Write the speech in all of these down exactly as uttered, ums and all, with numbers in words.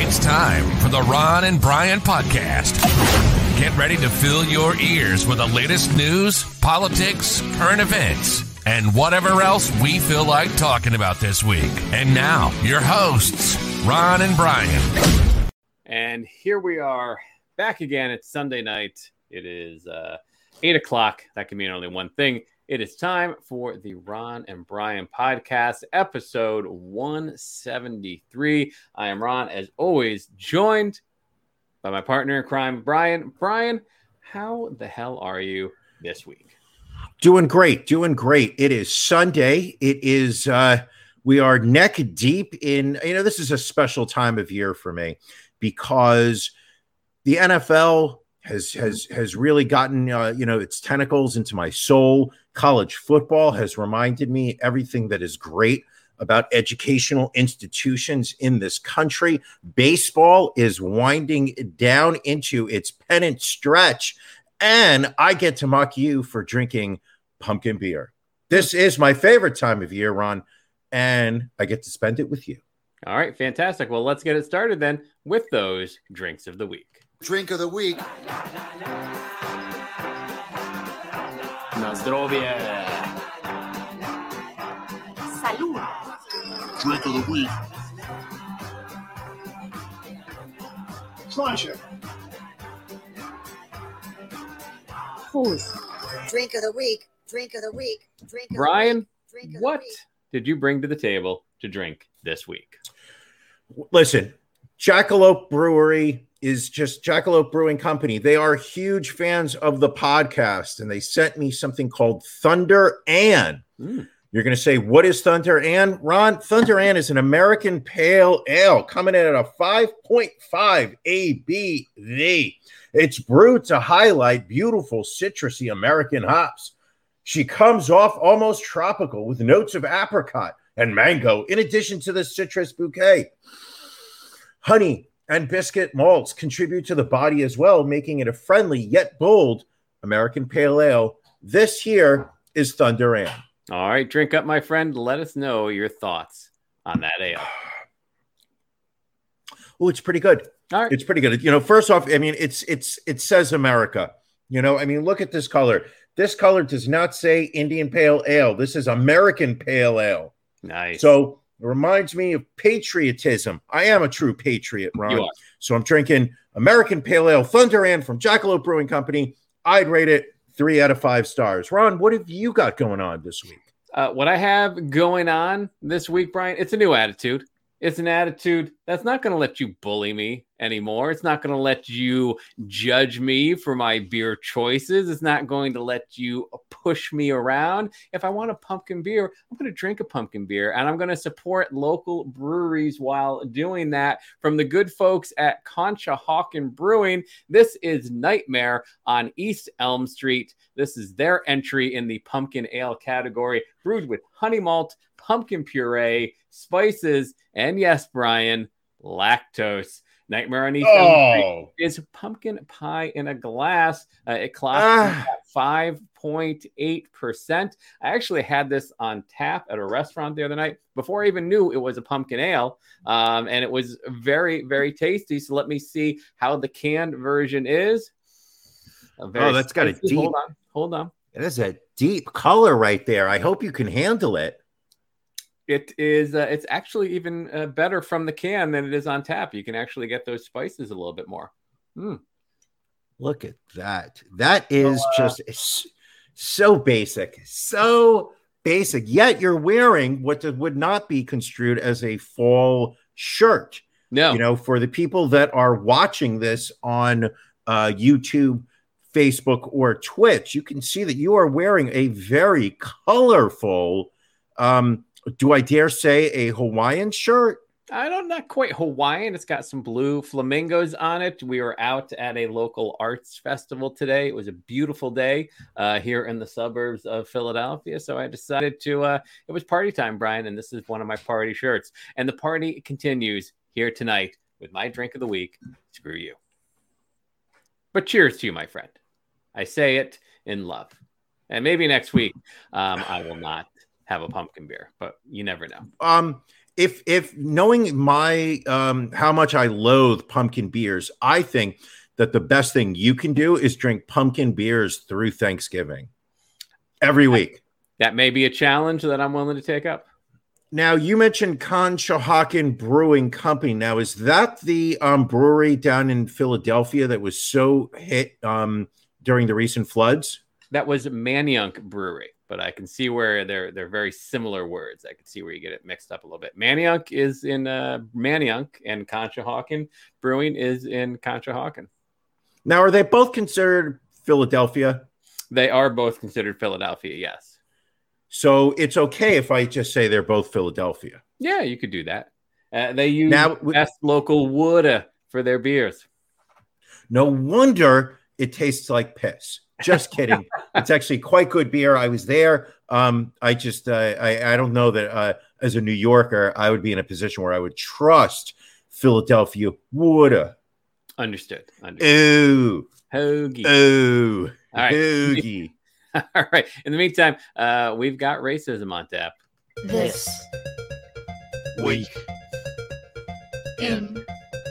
It's time for the Ron and Brian podcast. Get ready to fill your ears with the latest news, politics, current events, and whatever else we feel like talking about this week. And now, your hosts, Ron and Brian. And here we are back again. It's Sunday night. It is uh, eight o'clock. That can mean only one thing. It is time for the Ron and Brian podcast, episode one seventy-three. I am Ron, as always, joined by my partner in crime, Brian. Brian, how the hell are you this week? Doing great, doing great. It is Sunday. It is, uh, we are neck deep in, you know, this is a special time of year for me because the N F L has has has really gotten uh, you know, its tentacles into my soul. College football has reminded me everything that is great about educational institutions in this country. Baseball is winding down into its pennant stretch, and I get to mock you for drinking pumpkin beer. This is my favorite time of year, Ron, and I get to spend it with you. All right, fantastic. Well, let's get it started then with those drinks of the week. Drink of the week. Na zdrowie. Salud. Drink of the week. Pleasure. Who's? Drink of the week. Drink of the week. Drink of Brian, the week. Drink of what the week. did you bring to the table to drink this week? Listen, Jackalope Brewery is just Jackalope Brewing Company. They are huge fans of the podcast, and they sent me something called Thunder Ann. Mm. You're going to say, what is Thunder Ann? Ron, Thunder Ann is an American Pale Ale coming in at a five point five A B V. It's brewed to highlight beautiful citrusy American hops. She comes off almost tropical with notes of apricot and mango, in addition to the citrus bouquet. Honey and biscuit malts contribute to the body as well, making it a friendly yet bold American Pale Ale. This here is Thunder Ann. All right, drink up, my friend. Let us know your thoughts on that ale. Oh, it's pretty good. All right. It's pretty good. You know, first off, I mean, it's it's it says America. You know, I mean, look at this color. This color does not say Indian Pale Ale. This is American Pale Ale. Nice. So it reminds me of patriotism. I am a true patriot, Ron. You are. So I'm drinking American Pale Ale Thunder Ann from Jackalope Brewing Company. I'd rate it three out of five stars. Ron, what have you got going on this week? Uh, what I have going on this week, Brian, it's a new attitude. It's an attitude that's not going to let you bully me anymore. It's not going to let you judge me for my beer choices. It's not going to let you push me around. If I want a pumpkin beer, I'm going to drink a pumpkin beer, and I'm going to support local breweries while doing that. From the good folks at Conshohocken Brewing, this is Nightmare on East Elm Street. This is their entry in the pumpkin ale category, brewed with honey malt, pumpkin puree, spices, and yes, Brian, lactose. Nightmare on East Elm Street is pumpkin pie in a glass. Uh, it clocks ah. at five point eight percent. I actually had this on tap at a restaurant the other night before I even knew it was a pumpkin ale. Um, and it was very, very tasty. So let me see how the canned version is. Oh, that's got a deep. Hold on. Hold on. It is a deep color right there. I hope you can handle it. It is. Uh, it's actually even uh, better from the can than it is on tap. You can actually get those spices a little bit more. Mm. Look at that. That is so, uh, just so basic, so basic. Yet you're wearing what would not be construed as a fall shirt. No, you know, for the people that are watching this on uh, YouTube, Facebook, or Twitch, you can see that you are wearing a very colorful. Um, Do I dare say a Hawaiian shirt? I don't, not quite Hawaiian. It's got some blue flamingos on it. We were out at a local arts festival today. It was a beautiful day uh, here in the suburbs of Philadelphia. So I decided to, uh, it was party time, Brian, and this is one of my party shirts. And the party continues here tonight with my drink of the week. Screw you. But cheers to you, my friend. I say it in love. And maybe next week um, I will not have a pumpkin beer, but you never know. Um, if if knowing my um, how much I loathe pumpkin beers, I think that the best thing you can do is drink pumpkin beers through Thanksgiving every week. That may be a challenge that I'm willing to take up. Now, you mentioned Conshohocken Brewing Company. Now, is that the um, brewery down in Philadelphia that was so hit um, during the recent floods? That was Manayunk Brewery, but I can see where they're they're very similar words. I can see where you get it mixed up a little bit. Manayunk is in uh, Manayunk, and Conshohocken Brewing is in Conshohocken. Now, are they both considered Philadelphia? They are both considered Philadelphia, yes. So it's okay if I just say they're both Philadelphia. Yeah, you could do that. Uh, they use now, best local wood uh, for their beers. No wonder it tastes like piss. Just kidding. It's actually quite good beer. I was there. Um, I just, uh, I, I don't know that uh, as a New Yorker, I would be in a position where I would trust Philadelphia wood. Understood. Understood. Ooh. Hoagie. Ooh. All right. Hoagie. All right. In the meantime, uh, we've got racism on tap. This Week. in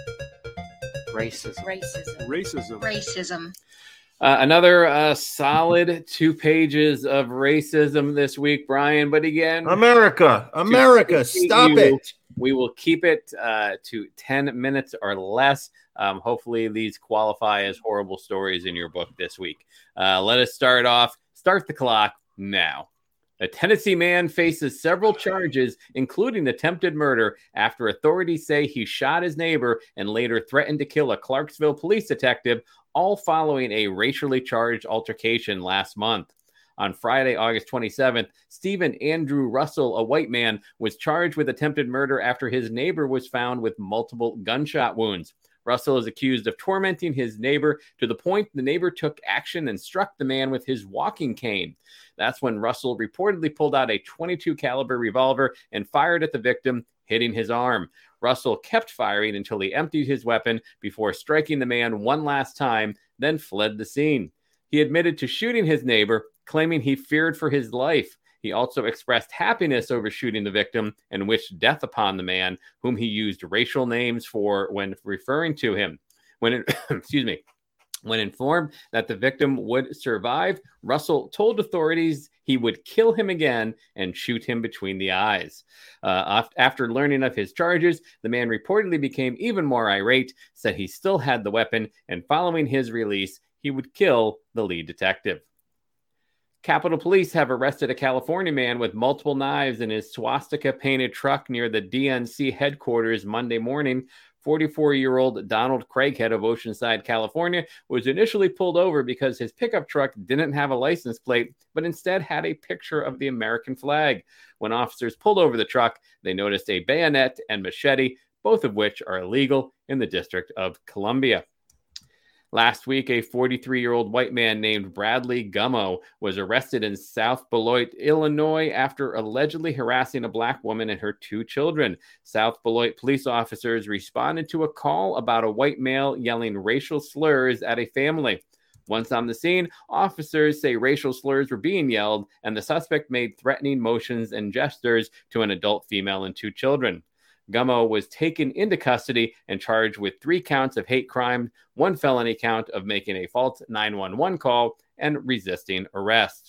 Racism. racism. Racism. Racism. Uh, another uh, solid two pages of racism this week, Brian. But again, America. America. Stop you, it. We will keep it uh, to ten minutes or less. Um, hopefully, these qualify as horrible stories in your book this week. Uh, let us start off. Start the clock now. A Tennessee man faces several charges, including attempted murder, after authorities say he shot his neighbor and later threatened to kill a Clarksville police detective, all following a racially charged altercation last month. On Friday, August twenty-seventh, Stephen Andrew Russell, a white man, was charged with attempted murder after his neighbor was found with multiple gunshot wounds. Russell is accused of tormenting his neighbor to the point the neighbor took action and struck the man with his walking cane. That's when Russell reportedly pulled out a twenty-two caliber revolver and fired at the victim, hitting his arm. Russell kept firing until he emptied his weapon before striking the man one last time, then fled the scene. He admitted to shooting his neighbor, claiming he feared for his life. He also expressed happiness over shooting the victim and wished death upon the man, whom he used racial names for when referring to him. When it, excuse me, when informed that the victim would survive, Russell told authorities he would kill him again and shoot him between the eyes. Uh, after learning of his charges, the man reportedly became even more irate, said he still had the weapon, and following his release, he would kill the lead detective. Capitol Police have arrested a California man with multiple knives in his swastika-painted truck near the D N C headquarters Monday morning. forty-four-year-old Donald Craighead of Oceanside, California, was initially pulled over because his pickup truck didn't have a license plate, but instead had a picture of the American flag. When officers pulled over the truck, they noticed a bayonet and machete, both of which are illegal in the District of Columbia. Last week, a forty-three-year-old white man named Bradley Gummo was arrested in South Beloit, Illinois, after allegedly harassing a black woman and her two children. South Beloit police officers responded to a call about a white male yelling racial slurs at a family. Once on the scene, officers say racial slurs were being yelled, and the suspect made threatening motions and gestures to an adult female and two children. Gummo was taken into custody and charged with three counts of hate crime, one felony count of making a false nine one one call, and resisting arrest.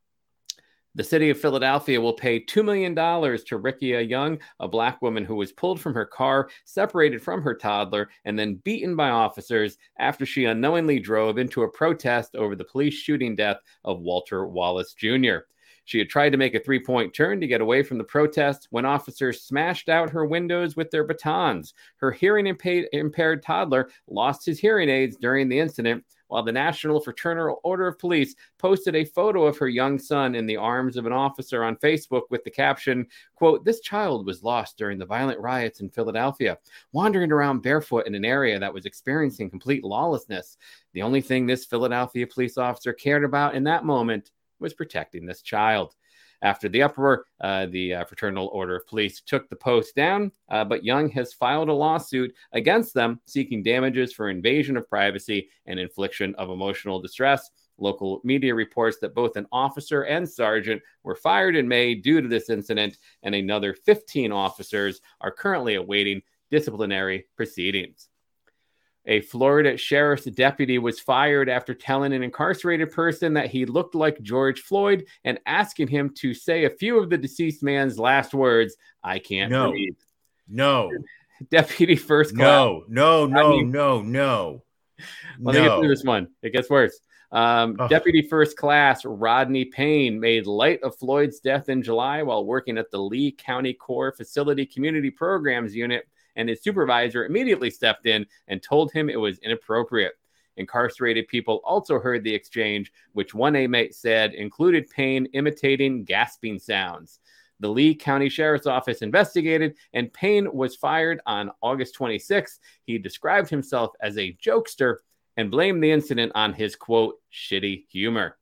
The city of Philadelphia will pay two million dollars to Rikia Young, a black woman who was pulled from her car, separated from her toddler, and then beaten by officers after she unknowingly drove into a protest over the police shooting death of Walter Wallace Junior She had tried to make a three-point turn to get away from the protest when officers smashed out her windows with their batons. Her hearing impa- impaired toddler lost his hearing aids during the incident, while the National Fraternal Order of Police posted a photo of her young son in the arms of an officer on Facebook with the caption, quote, "This child was lost during the violent riots in Philadelphia, wandering around barefoot in an area that was experiencing complete lawlessness. The only thing this Philadelphia police officer cared about in that moment was protecting this child." After the uproar, uh, the uh, Fraternal Order of Police took the post down, uh, but Young has filed a lawsuit against them seeking damages for invasion of privacy and infliction of emotional distress. Local media reports that both an officer and sergeant were fired in May due to this incident, and another fifteen officers are currently awaiting disciplinary proceedings. A Florida sheriff's deputy was fired after telling an incarcerated person that he looked like George Floyd and asking him to say a few of the deceased man's last words, "I can't No. breathe." No. Deputy first class. No, no, no, I mean- no, no. Let me get through No. this one. It gets worse. Um, Ugh. Deputy First Class Rodney Payne made light of Floyd's death in July while working at the Lee County Corps Facility Community Programs Unit, and his supervisor immediately stepped in and told him it was inappropriate. Incarcerated people also heard the exchange, which one inmate said included Payne imitating gasping sounds. The Lee County Sheriff's Office investigated, and Payne was fired on August twenty-sixth. He described himself as a jokester and blamed the incident on his, quote, shitty humor.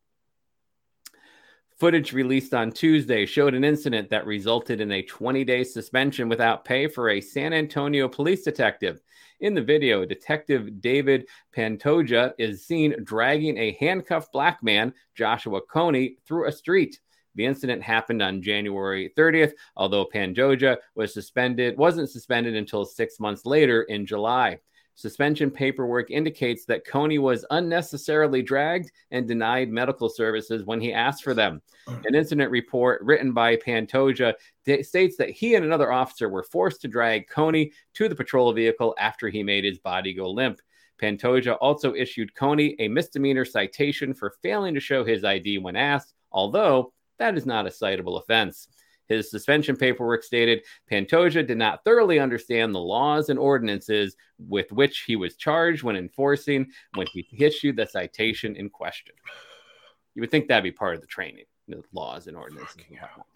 Footage released on Tuesday showed an incident that resulted in a twenty-day suspension without pay for a San Antonio police detective. In the video, Detective David Pantoja is seen dragging a handcuffed black man, Joshua Coney, through a street. The incident happened on January thirtieth, although Pantoja was suspended, wasn't suspended until six months later in July. Suspension paperwork indicates that Coney was unnecessarily dragged and denied medical services when he asked for them. An incident report written by Pantoja d- states that he and another officer were forced to drag Coney to the patrol vehicle after he made his body go limp. Pantoja also issued Coney a misdemeanor citation for failing to show his I D when asked, although that is not a citable offense. His suspension paperwork stated Pantoja did not thoroughly understand the laws and ordinances with which he was charged when enforcing when he issued the citation in question. You would think that'd be part of the training, the laws and ordinances. And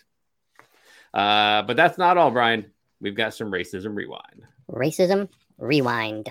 uh, but that's not all, Brian. We've got some racism rewind. Racism rewind.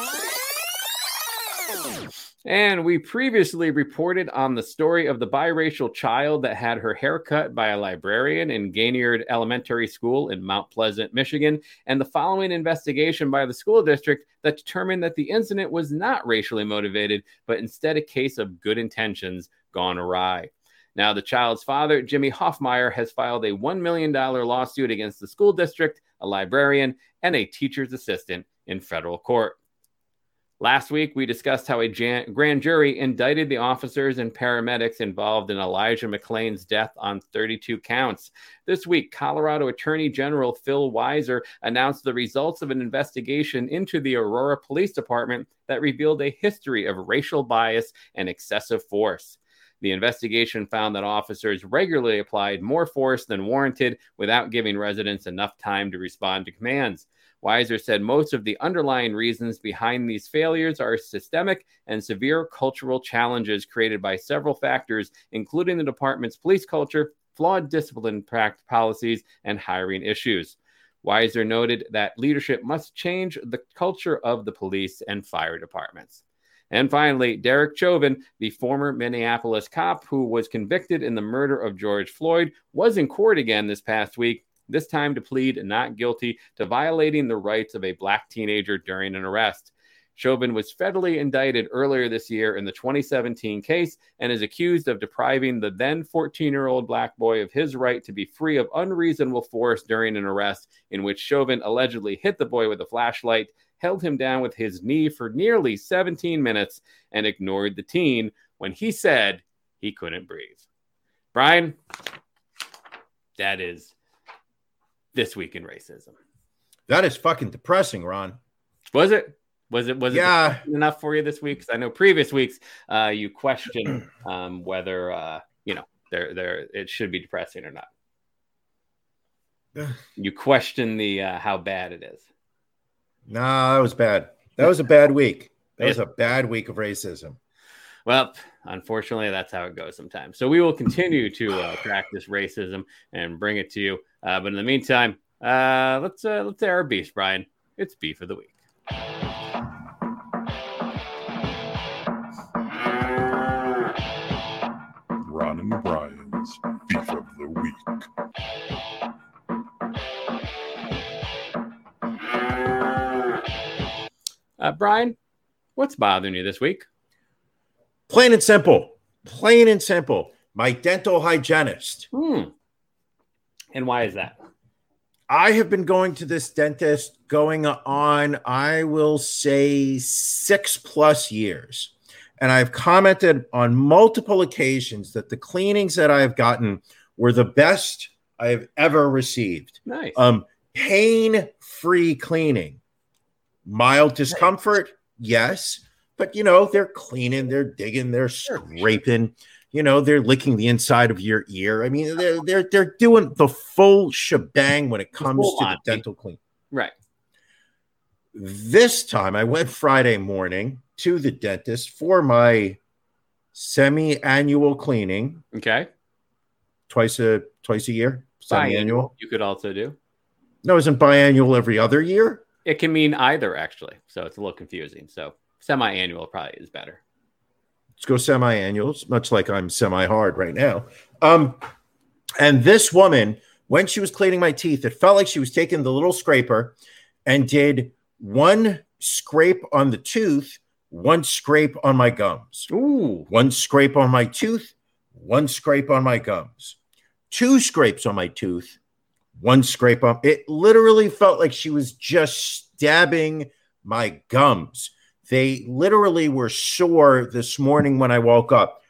And we previously reported on the story of the biracial child that had her hair cut by a librarian in Gaynard Elementary School in Mount Pleasant, Michigan, and the following investigation by the school district that determined that the incident was not racially motivated, but instead a case of good intentions gone awry. Now, the child's father, Jimmy Hoffmeyer, has filed a one million dollars lawsuit against the school district, a librarian, and a teacher's assistant in federal court. Last week, we discussed how a jan- grand jury indicted the officers and paramedics involved in Elijah McClain's death on thirty-two counts. This week, Colorado Attorney General Phil Weiser announced the results of an investigation into the Aurora Police Department that revealed a history of racial bias and excessive force. The investigation found that officers regularly applied more force than warranted without giving residents enough time to respond to commands. Weiser said most of the underlying reasons behind these failures are systemic and severe cultural challenges created by several factors, including the department's police culture, flawed discipline practice policies, and hiring issues. Weiser noted that leadership must change the culture of the police and fire departments. And finally, Derek Chauvin, the former Minneapolis cop who was convicted in the murder of George Floyd, was in court again this past week, this time to plead not guilty to violating the rights of a black teenager during an arrest. Chauvin was federally indicted earlier this year in the twenty seventeen case and is accused of depriving the then fourteen-year-old black boy of his right to be free of unreasonable force during an arrest in which Chauvin allegedly hit the boy with a flashlight, held him down with his knee for nearly seventeen minutes, and ignored the teen when he said he couldn't breathe. Brian, that is This Week in Racism. That is fucking depressing, Ron. Was it? Was it? Was Yeah. it enough for you this week? Because I know previous weeks uh, you questioned um, whether uh, you know there there it should be depressing or not. You question the uh, how bad it is. Nah, that was bad. That was a bad week. That was a bad week of racism. Well, unfortunately, that's how it goes sometimes. So we will continue to uh, practice racism and bring it to you. Uh, but in the meantime, uh, let's uh, let's air our beef, Brian. It's beef of the week. Ron and Brian's beef of the week. Uh, Brian, what's bothering you this week? Plain and simple. Plain and simple. My dental hygienist. Hmm. And why is that? I have been going to this dentist going on, I will say, six plus years. And I've commented on multiple occasions that the cleanings that I've gotten were the best I've ever received. Nice. Um, pain-free cleaning. Mild discomfort, yes. But, you know, they're cleaning, they're digging, they're scraping. You know, they're licking the inside of your ear. I mean, they're they're they're doing the full shebang when it comes to the dental clean. Right. This time, I went Friday morning to the dentist for my semi-annual cleaning. Okay. Twice a twice a year. Semi-annual. You could also do. No, isn't biannual every other year? It can mean either, actually. So it's a little confusing. So semi-annual probably is better. Let's go semi-annuals, much like I'm semi-hard right now. Um, and this woman, when she was cleaning my teeth, it felt like she was taking the little scraper and did one scrape on the tooth, one scrape on my gums. Ooh. One scrape on my tooth, one scrape on my gums. Two scrapes on my tooth, one scrape on. It literally felt like she was just stabbing my gums. They literally were sore this morning when I woke up.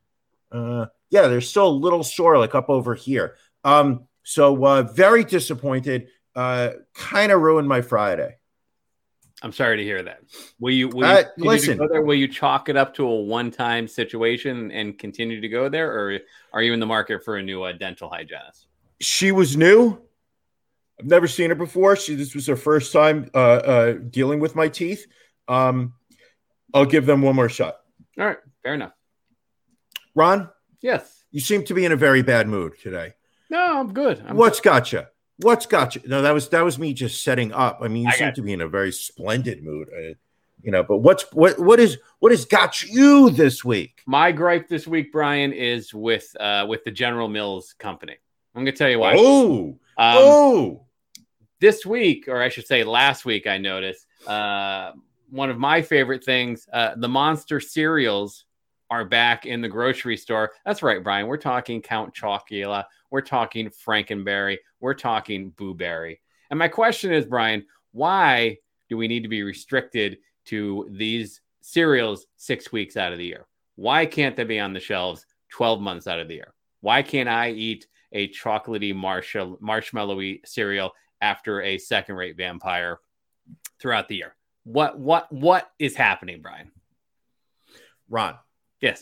Uh, yeah, they're still a little sore, like up over here. Um, so uh, very disappointed. Uh, kind of ruined my Friday. I'm sorry to hear that. Will you, will Uh, you listen. go there? Will you chalk it up to a one-time situation and continue to go there, or are you in the market for a new uh, dental hygienist? She was new. I've never seen her before. She this was her first time uh, uh, dealing with my teeth. Um, I'll give them one more shot. All right, fair enough. Ron, Yes. you seem to be in a very bad mood today. No, I'm good. I'm What's got you? What's got you? No, that was that was me just setting up. I mean, you I seem got to be in a very splendid mood, uh, you know. But what's what what is what has got you this week? My gripe this week, Brian, is with uh, with the General Mills company. I'm going to tell you why. Oh, Um, oh, This week, or I should say last week, I noticed uh, one of my favorite things, uh, the Monster cereals are back in the grocery store. That's right, Brian. We're talking Count Chocula. We're talking Frankenberry. We're talking Boo Berry. And my question is, Brian, why do we need to be restricted to these cereals six weeks out of the year? Why can't they be on the shelves twelve months out of the year? Why can't I eat a chocolatey marshall, marshmallowy cereal after a second-rate vampire throughout the year? What what what is happening, Brian? Ron, Yes.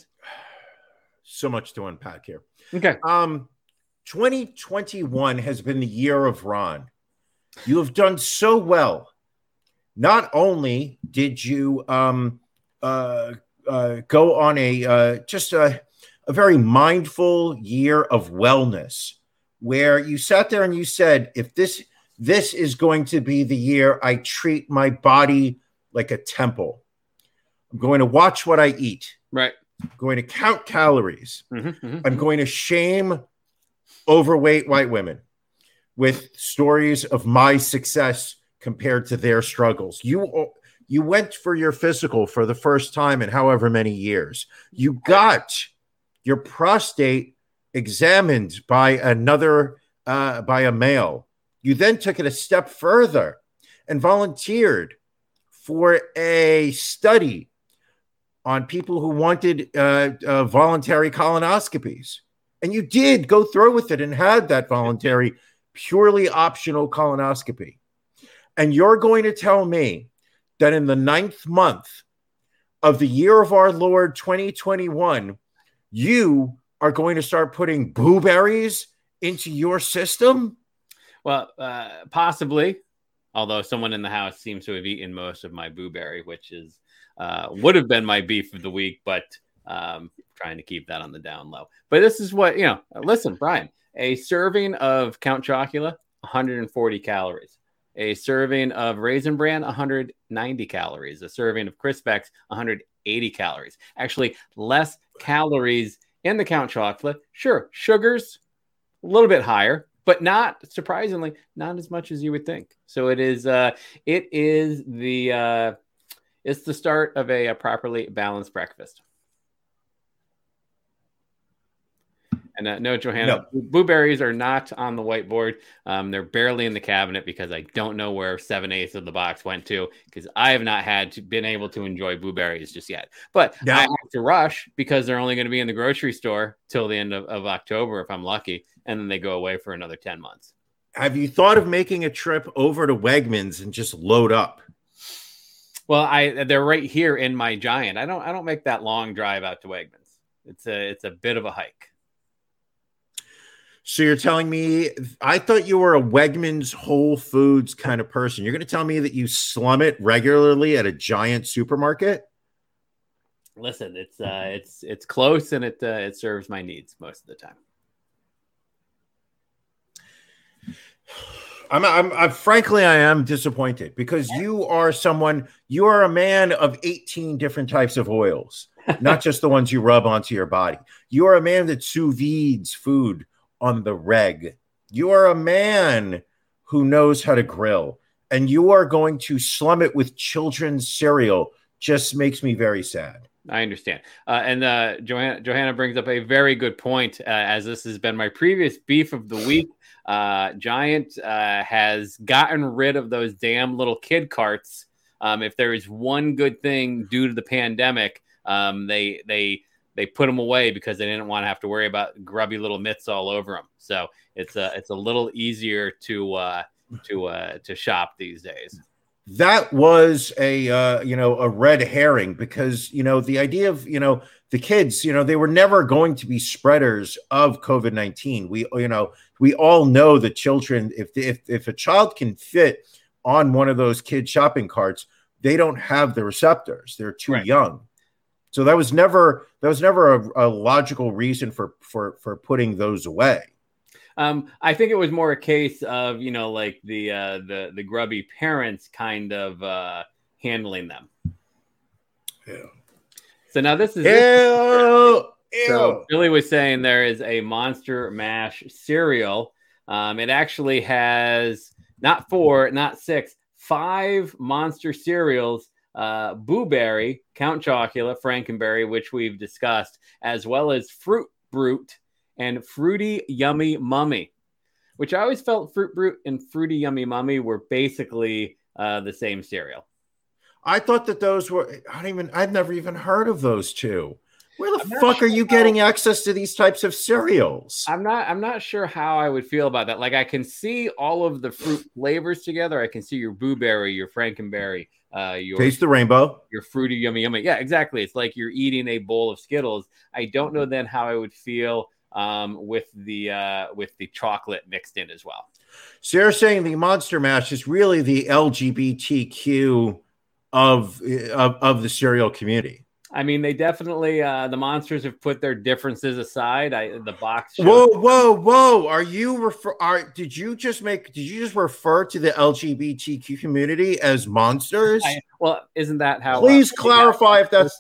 so much to unpack here. Okay. Um, twenty twenty-one has been the year of Ron. You have done so well. Not only did you um, uh, uh, go on a uh, just a, a very mindful year of wellness, where you sat there and you said, if this this is going to be the year I treat my body like a temple. I'm going to watch what I eat. Right. I'm going to count calories. Mm-hmm, mm-hmm. I'm going to shame overweight white women with stories of my success compared to their struggles. You you went for your physical for the first time in however many years. You got your prostate examined by another uh, by a male. You then took it a step further and volunteered for a study on people who wanted uh, uh, voluntary colonoscopies. And you did go through with it and had that voluntary, purely optional colonoscopy. And you're going to tell me that in the ninth month of the year of our Lord twenty twenty-one, you are going to start putting Boo Berries into your system? Well, uh, possibly. Although someone in the house seems to have eaten most of my Boo Berry, which is uh, would have been my beef of the week, but um, trying to keep that on the down low. But this is what, you know, listen, Brian, a serving of Count Chocula, one hundred forty calories. A serving of Raisin Bran, one hundred ninety calories. A serving of Crispex, one hundred eighty calories. Actually, less calories in the Count Chocula. Sure, sugars, a little bit higher, but not, surprisingly, not as much as you would think. So it is, uh, it is the, uh, it's the start of a, a properly balanced breakfast. And uh, no, Johanna, no. Blueberries are not on the whiteboard. Um, they're barely in the cabinet because I don't know where seven eighths of the box went to, because I have not had to, been able to enjoy blueberries just yet. But yeah. I have to rush because they're only going to be in the grocery store till the end of, of October if I'm lucky, and then they go away for another ten months. Have you thought of making a trip over to Wegmans and just load up? Well, I they're right here in my Giant. I don't I don't make that long drive out to Wegmans. It's a it's a bit of a hike. So you're telling me, I thought you were a Wegmans Whole Foods kind of person. You're going to tell me that you slum it regularly at a Giant supermarket? Listen, it's uh, it's it's close, and it uh, it serves my needs most of the time. I'm, I'm, I'm frankly, I am disappointed because you are someone, you are a man of eighteen different types of oils, not just the ones you rub onto your body. You are a man that sous vides food on the reg. You are a man who knows how to grill, and you are going to slum it with children's cereal. Just makes me very sad. I understand. Uh, and uh, Johanna, Johanna brings up a very good point, uh, as this has been my previous beef of the week. Uh, Giant uh, has gotten rid of those damn little kid carts. Um, if there is one good thing due to the pandemic, um, they they they put them away because they didn't want to have to worry about grubby little mitts all over them. So it's a it's a little easier to uh, to uh, to shop these days. That was a uh, you know a red herring, because you know the idea of you know the kids, you know they were never going to be spreaders of COVID nineteen. We you know we all know that children, if if if a child can fit on one of those kid shopping carts, they don't have the receptors. They're too right. young. So that was never that was never a, a logical reason for for for putting those away. Um, I think it was more a case of, you know, like the uh, the the grubby parents kind of uh, handling them. Yeah. So now this is ew, this. Ew. So Billy was saying there is a Monster Mash cereal. Um, it actually has not four, not six, five Monster cereals. Uh, Boo Berry, Count Chocula, Frankenberry, which we've discussed, as well as Fruit Brute and Fruity Yummy Mummy, which I always felt Fruit Brute and Fruity Yummy Mummy were basically uh, the same cereal. I thought that those were, I don't even, I've never even heard of those two. Where the fuck sure are you how, getting access to these types of cereals? I'm not, I'm not sure how I would feel about that. Like, I can see all of the fruit flavors together. I can see your Boo Berry, your Frankenberry, uh, your Taste the Rainbow, your Fruity Yummy Yummy. Yeah, exactly. It's like you're eating a bowl of Skittles. I don't know then how I would feel um, with the uh, with the chocolate mixed in as well. So you're saying the Monster Mash is really the L G B T Q of of, of the cereal community. I mean, they definitely uh, the monsters have put their differences aside. I the box. Shows- whoa, whoa, whoa! Are you refer? Are did you just make? Did you just refer to the L G B T Q community as monsters? I, well, isn't that how? Please uh, clarify if that's.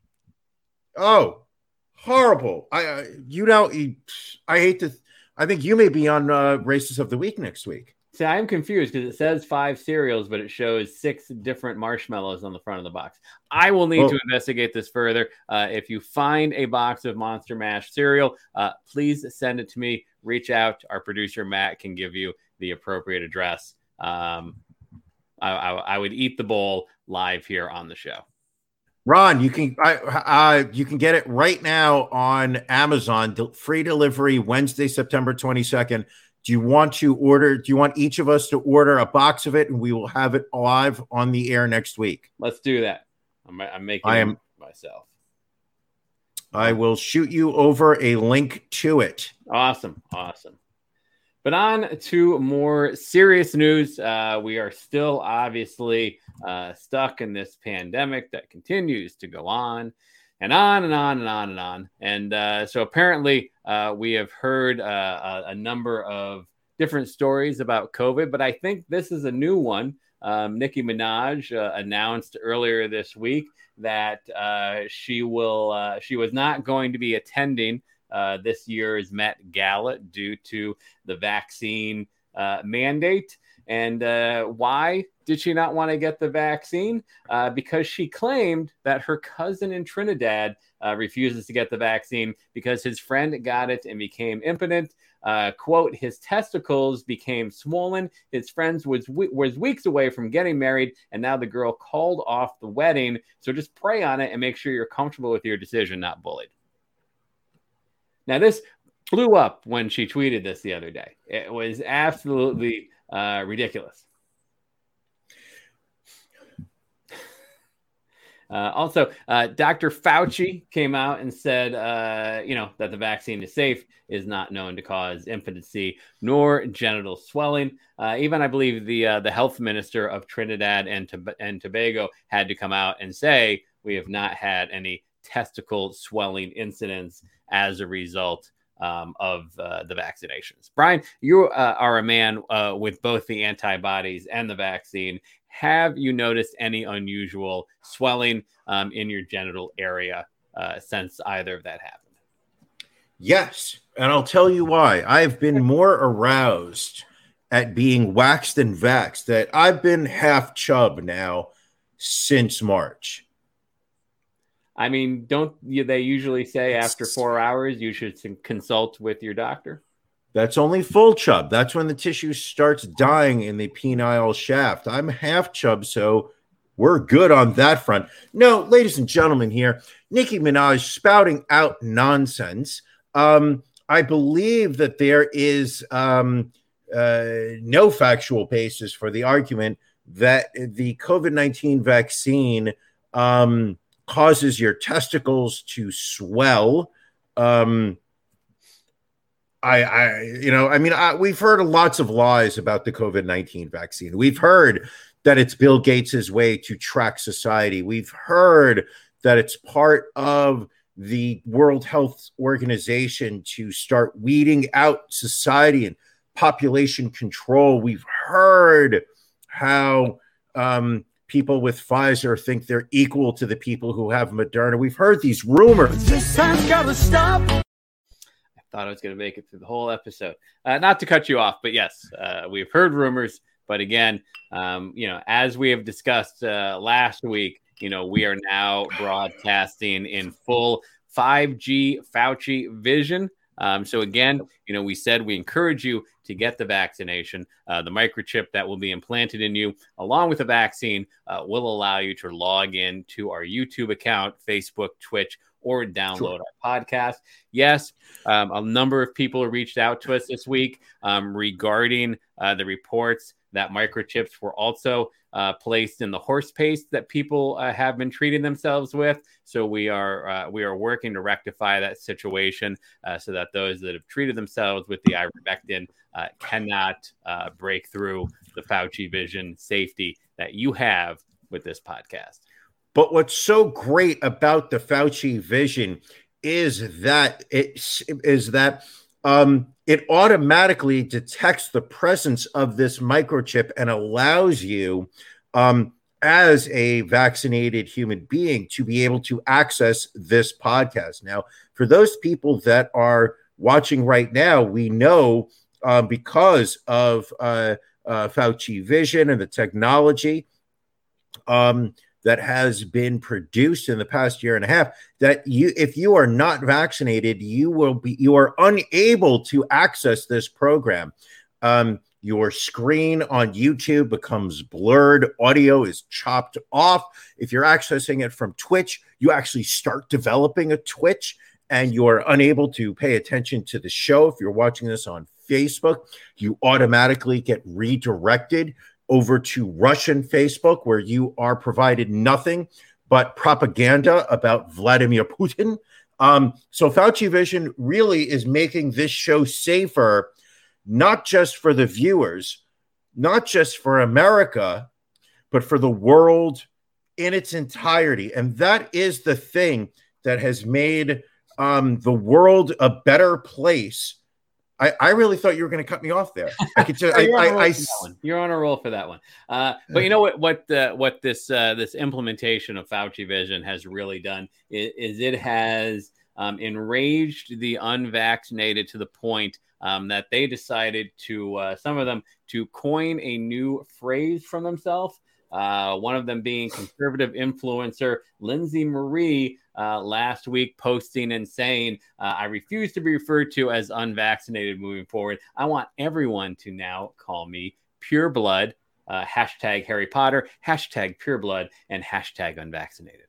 Oh, horrible! I uh, you know I hate to. I think you may be on uh, Races of the Week next week. See, I'm confused because it says five cereals, but it shows six different marshmallows on the front of the box. I will need oh. to investigate this further. Uh, if you find a box of Monster Mash cereal, uh, please send it to me. Reach out. Our producer, Matt, can give you the appropriate address. Um, I, I, I would eat the bowl live here on the show. Ron, you can I, uh, you can get it right now on Amazon. Free delivery Wednesday, September twenty-second. Do you want to order? Do you want each of us to order a box of it, and we will have it live on the air next week? Let's do that. I'm, I'm making I it am, myself. I will shoot you over a link to it. Awesome, awesome. But on to more serious news. Uh, we are still obviously uh, stuck in this pandemic that continues to go on. And on and on and on and on. And uh, so apparently uh, we have heard uh, a, a number of different stories about COVID, but I think this is a new one. Um, Nicki Minaj uh, announced earlier this week that uh, she will uh, she was not going to be attending uh, this year's Met Gala due to the vaccine uh, mandate. And uh, why did she not want to get the vaccine? Uh, because she claimed that her cousin in Trinidad uh, refuses to get the vaccine because his friend got it and became impotent. Uh, quote, his testicles became swollen. His friends was was weeks away from getting married, and now the girl called off the wedding. So just pray on it and make sure you're comfortable with your decision, not bullied. Now, this blew up when she tweeted this the other day. It was absolutely uh, ridiculous. Uh, also, uh, Doctor Fauci came out and said, uh, you know, that the vaccine is safe, is not known to cause impotency nor genital swelling. Uh, even I believe the uh, the health minister of Trinidad and, Tob- and Tobago had to come out and say, we have not had any testicle swelling incidents as a result um, of uh, the vaccinations. Brian, you uh, are a man uh, with both the antibodies and the vaccine. Have you noticed any unusual swelling um, in your genital area uh, since either of that happened? Yes, and I'll tell you why. I've been more aroused at being waxed and vaxxed that I've been half chub now since March. I mean, don't you, they usually say after four hours you should consult with your doctor? That's only full chub. That's when the tissue starts dying in the penile shaft. I'm half chub, so we're good on that front. No, ladies and gentlemen, here, Nicki Minaj spouting out nonsense. Um, I believe that there is um, uh, no factual basis for the argument that the COVID nineteen vaccine um, causes your testicles to swell. Um, I, I, you know, I mean, I, we've heard lots of lies about the COVID nineteen vaccine. We've heard that it's Bill Gates's way to track society. We've heard that it's part of the World Health Organization to start weeding out society and population control. We've heard how um, people with Pfizer think they're equal to the people who have Moderna. We've heard these rumors. This time's gotta stop. Thought I was going to make it through the whole episode. Uh, not to cut you off, but yes, uh, we've heard rumors. But again, um, you know, as we have discussed uh, last week, you know, we are now broadcasting in full five G Fauci vision. Um, so again, you know, we said we encourage you to get the vaccination. Uh, the microchip that will be implanted in you, along with the vaccine, uh, will allow you to log in to our YouTube account, Facebook, Twitch, or download sure. our podcast. Yes, um, a number of people reached out to us this week um, regarding uh, the reports that microchips were also uh, placed in the horse paste that people uh, have been treating themselves with. So we are uh, we are working to rectify that situation uh, so that those that have treated themselves with the ivermectin uh, cannot uh, break through the Fauci vision safety that you have with this podcast. But what's so great about the Fauci vision is that it is that um, it automatically detects the presence of this microchip and allows you, um, as a vaccinated human being, to be able to access this podcast. Now, for those people that are watching right now, we know uh, because of uh, uh, Fauci vision and the technology, um, that has been produced in the past year and a half, that you, if you are not vaccinated, you will be, you are unable to access this program. Um, your screen on YouTube becomes blurred. Audio is chopped off. If you're accessing it from Twitch, you actually start developing a twitch and you're unable to pay attention to the show. If you're watching this on Facebook, you automatically get redirected over to Russian Facebook, where you are provided nothing but propaganda about Vladimir Putin. Um, so Fauci Vision really is making this show safer, not just for the viewers, not just for America, but for the world in its entirety. And that is the thing that has made um, the world a better place. I, I really thought you were going to cut me off there. I could just, I, you're, on I, I, you're on a roll for that one. Uh, but you know what? What uh, what this uh, this implementation of Fauci Vision has really done is, is it has um, enraged the unvaccinated to the point um, that they decided to, uh, some of them, to coin a new phrase from themselves. Uh, one of them being conservative influencer Lindsay Marie uh, last week, posting and saying, uh, I refuse to be referred to as unvaccinated moving forward. I want everyone to now call me pure blood, uh, hashtag Harry Potter, hashtag pure blood, and hashtag unvaccinated.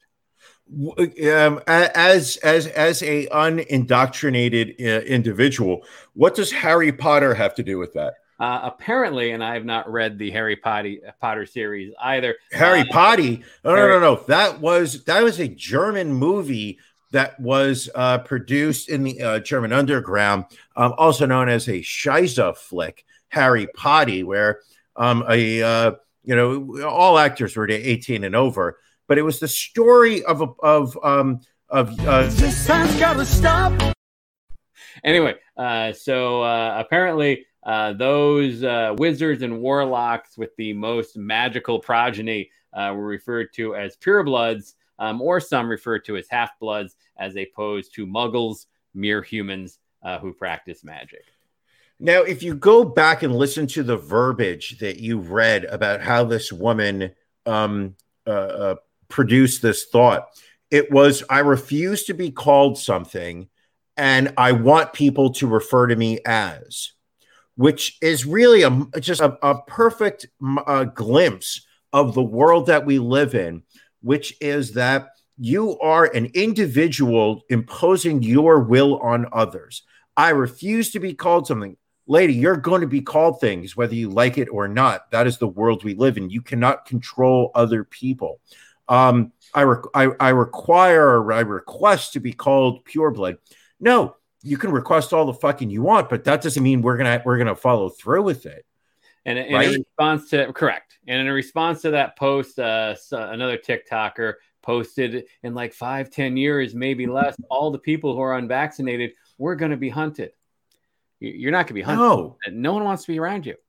Um, as as as a unindoctrinated uh, individual, what does Harry Potter have to do with that? Uh, apparently, and I have not read the Harry Potter, Potter series either. Harry uh, Potter? No, Harry- no, no, no. That was that was a German movie that was uh, produced in the uh, German underground, um, also known as a Scheisse flick, Harry Potter, where um, a uh, you know all actors were eighteen and over, but it was the story of a, of um, of uh, This time's gotta stop. Anyway, uh, so uh, apparently. Uh, those uh, wizards and warlocks with the most magical progeny uh, were referred to as purebloods, um, or some referred to as half-bloods, as opposed to muggles, mere humans uh, who practice magic. Now, if you go back and listen to the verbiage that you read about how this woman um, uh, uh, produced this thought, it was, I refuse to be called something, and I want people to refer to me as, which is really a just a, a perfect uh, glimpse of the world that we live in, which is that you are an individual imposing your will on others. I refuse to be called something. Lady, you're going to be called things, whether you like it or not. That is the world we live in. You cannot control other people. Um, I, re- I, I require or I request to be called pureblood. No. You can request all the fucking you want, but that doesn't mean we're gonna we're gonna follow through with it. And, and right? in response to correct, and in response to that post, uh, so another TikToker posted, in like five, ten years, maybe less, all the people who are unvaccinated, we're going to be hunted. You're not going to be hunted. No. no one wants to be around you.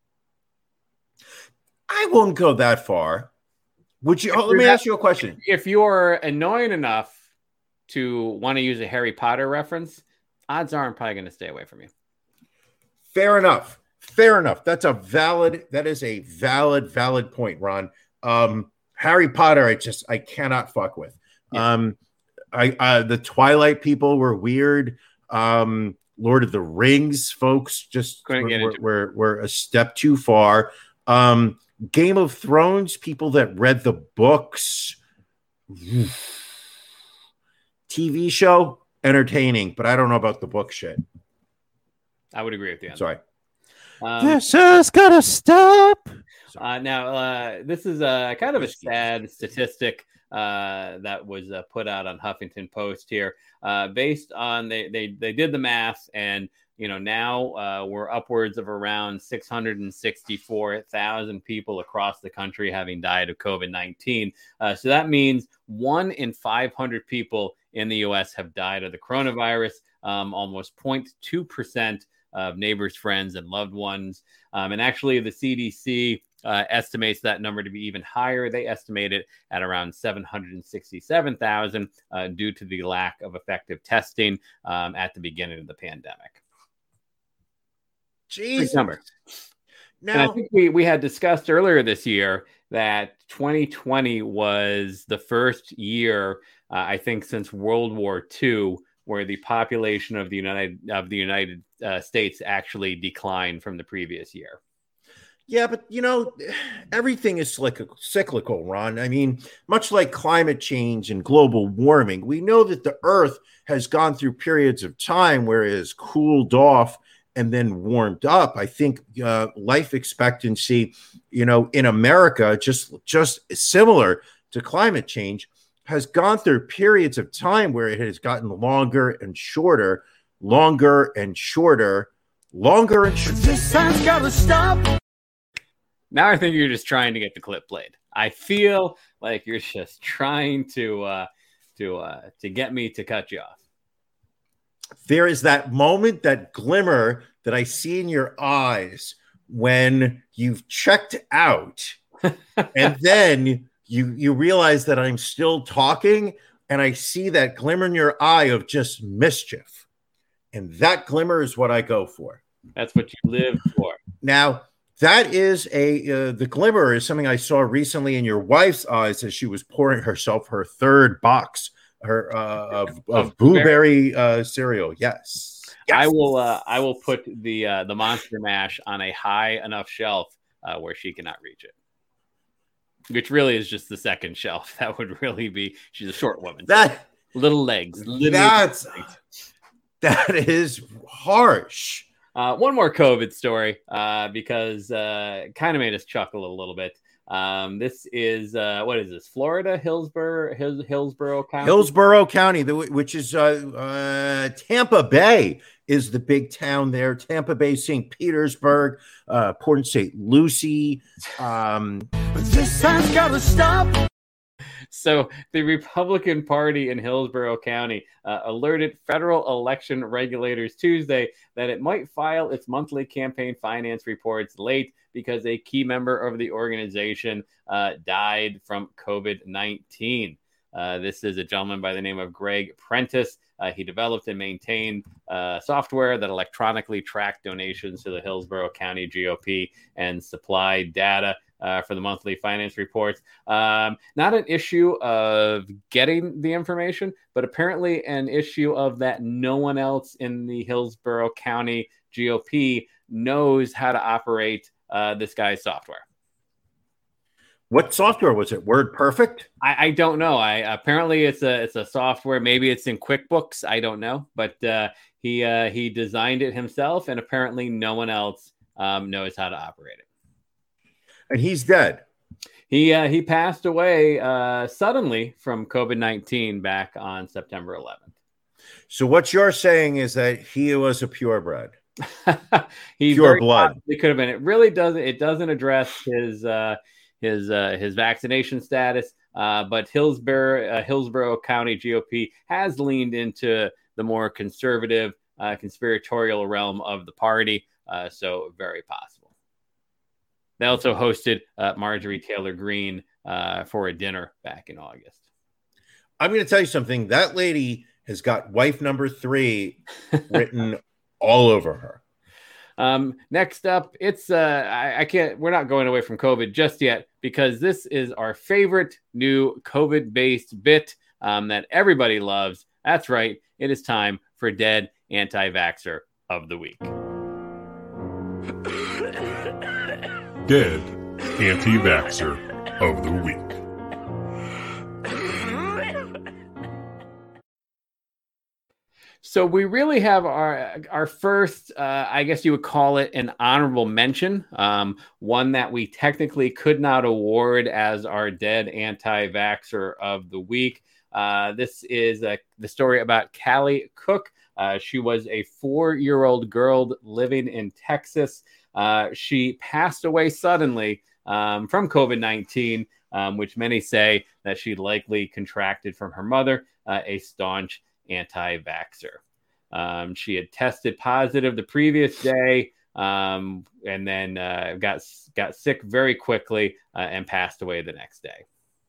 I won't go that far. Would you? Oh, let me ask you a question. If you're annoying enough to want to use a Harry Potter reference, odds are I'm probably going to stay away from you. Fair enough. Fair enough. That's a valid, that is a valid, valid point, Ron. Um, Harry Potter, I just, I cannot fuck with. Yeah. Um, I, uh, the Twilight people were weird. Um, Lord of the Rings folks just were, were, were, were a step too far. Um, Game of Thrones people that read the books. T V show, entertaining, but I don't know about the book shit. I would agree with you. Sorry. Um, this has gotta stop. Uh, now, uh, this is a kind of a sad statistic uh, that was uh, put out on Huffington Post here, uh, based on they they they did the math, and you know now uh, we're upwards of around six hundred sixty-four thousand people across the country having died of COVID nineteen. Uh, so that means one in five hundred people in the U S have died of the coronavirus, um, almost zero point two percent of neighbors, friends, and loved ones. Um, and actually, the C D C uh, estimates that number to be even higher. They estimate it at around seven hundred sixty-seven thousand uh, due to the lack of effective testing um, at the beginning of the pandemic. Jesus. Number. Now, and I think we, we had discussed earlier this year that twenty twenty was the first year, uh, I think, since World War Two, where the population of the United of the United uh, States actually declined from the previous year. Yeah, but you know, everything is cyclical, Ron. I mean, much like climate change and global warming, we know that the Earth has gone through periods of time where it has cooled off and then warmed up. I think uh, life expectancy, you know, in America, just just similar to climate change, has gone through periods of time where it has gotten longer and shorter, longer and shorter, longer and shorter. This time's gotta stop. Now I think you're just trying to get the clip played. I feel like you're just trying to uh, to uh, to get me to cut you off. There is that moment, that glimmer that I see in your eyes when you've checked out, and then you you realize that I'm still talking, and I see that glimmer in your eye of just mischief. And that glimmer is what I go for. That's what you live for. Now, that is a, uh, the glimmer is something I saw recently in your wife's eyes as she was pouring herself her third box her uh, of, of blueberry uh, cereal. Yes. yes. I will, uh, I will put the, uh, the Monster Mash on a high enough shelf uh, where she cannot reach it. Which really is just the second shelf. That would really be, she's a short woman. That little legs. Little that's, legs. That is harsh. Uh, one more COVID story uh, because uh, it kind of made us chuckle a little bit. Um, this is, uh, what is this? Florida, Hillsborough, Hills, Hillsborough County? Hillsborough County, the, which is uh, uh, Tampa Bay is the big town there. Tampa Bay, Saint Petersburg, uh, Port Saint Lucie. Um, This has got to stop. So the Republican Party in Hillsborough County uh, alerted federal election regulators Tuesday that it might file its monthly campaign finance reports late because a key member of the organization uh, died from COVID nineteen. Uh, this is a gentleman by the name of Greg Prentice. Uh, he developed and maintained uh, software that electronically tracked donations to the Hillsborough County G O P and supplied data Uh, for the monthly finance reports. Um, not an issue of getting the information, but apparently an issue of that no one else in the Hillsborough County G O P knows how to operate uh, this guy's software. What software was it? WordPerfect? I, I don't know. I apparently it's a it's a software. Maybe it's in QuickBooks. I don't know, but uh, he uh, he designed it himself, and apparently no one else um, knows how to operate it. And he's dead. He uh, he passed away uh, suddenly from COVID nineteen back on September eleventh. So what you're saying is that he was a purebred. He pure blood. It could have been. It really doesn't. It doesn't address his uh, his uh, his vaccination status. Uh, but Hillsborough uh, Hillsborough County G O P has leaned into the more conservative, uh, conspiratorial realm of the party. Uh, so very possible. They also hosted uh, Marjorie Taylor Greene uh, for a dinner back in August. I'm going to tell you something. That lady has got wife number three written all over her. Um, next up, it's uh, I, I can't. We're not going away from COVID just yet because this is our favorite new COVID-based bit um, that everybody loves. That's right. It is time for Dead Anti-Vaxxer of the Week. Dead Anti-Vaxxer of the Week. So we really have our our first, uh, I guess you would call it an honorable mention, um, one that we technically could not award as our Dead Anti-Vaxxer of the Week. Uh, this is uh, the story about Callie Cook. Uh, she was a four-year-old girl living in Texas. Uh, she passed away suddenly um, from COVID nineteen, um, which many say that she likely contracted from her mother, uh, a staunch anti-vaxxer. Um, she had tested positive the previous day um, and then uh, got got sick very quickly uh, and passed away the next day.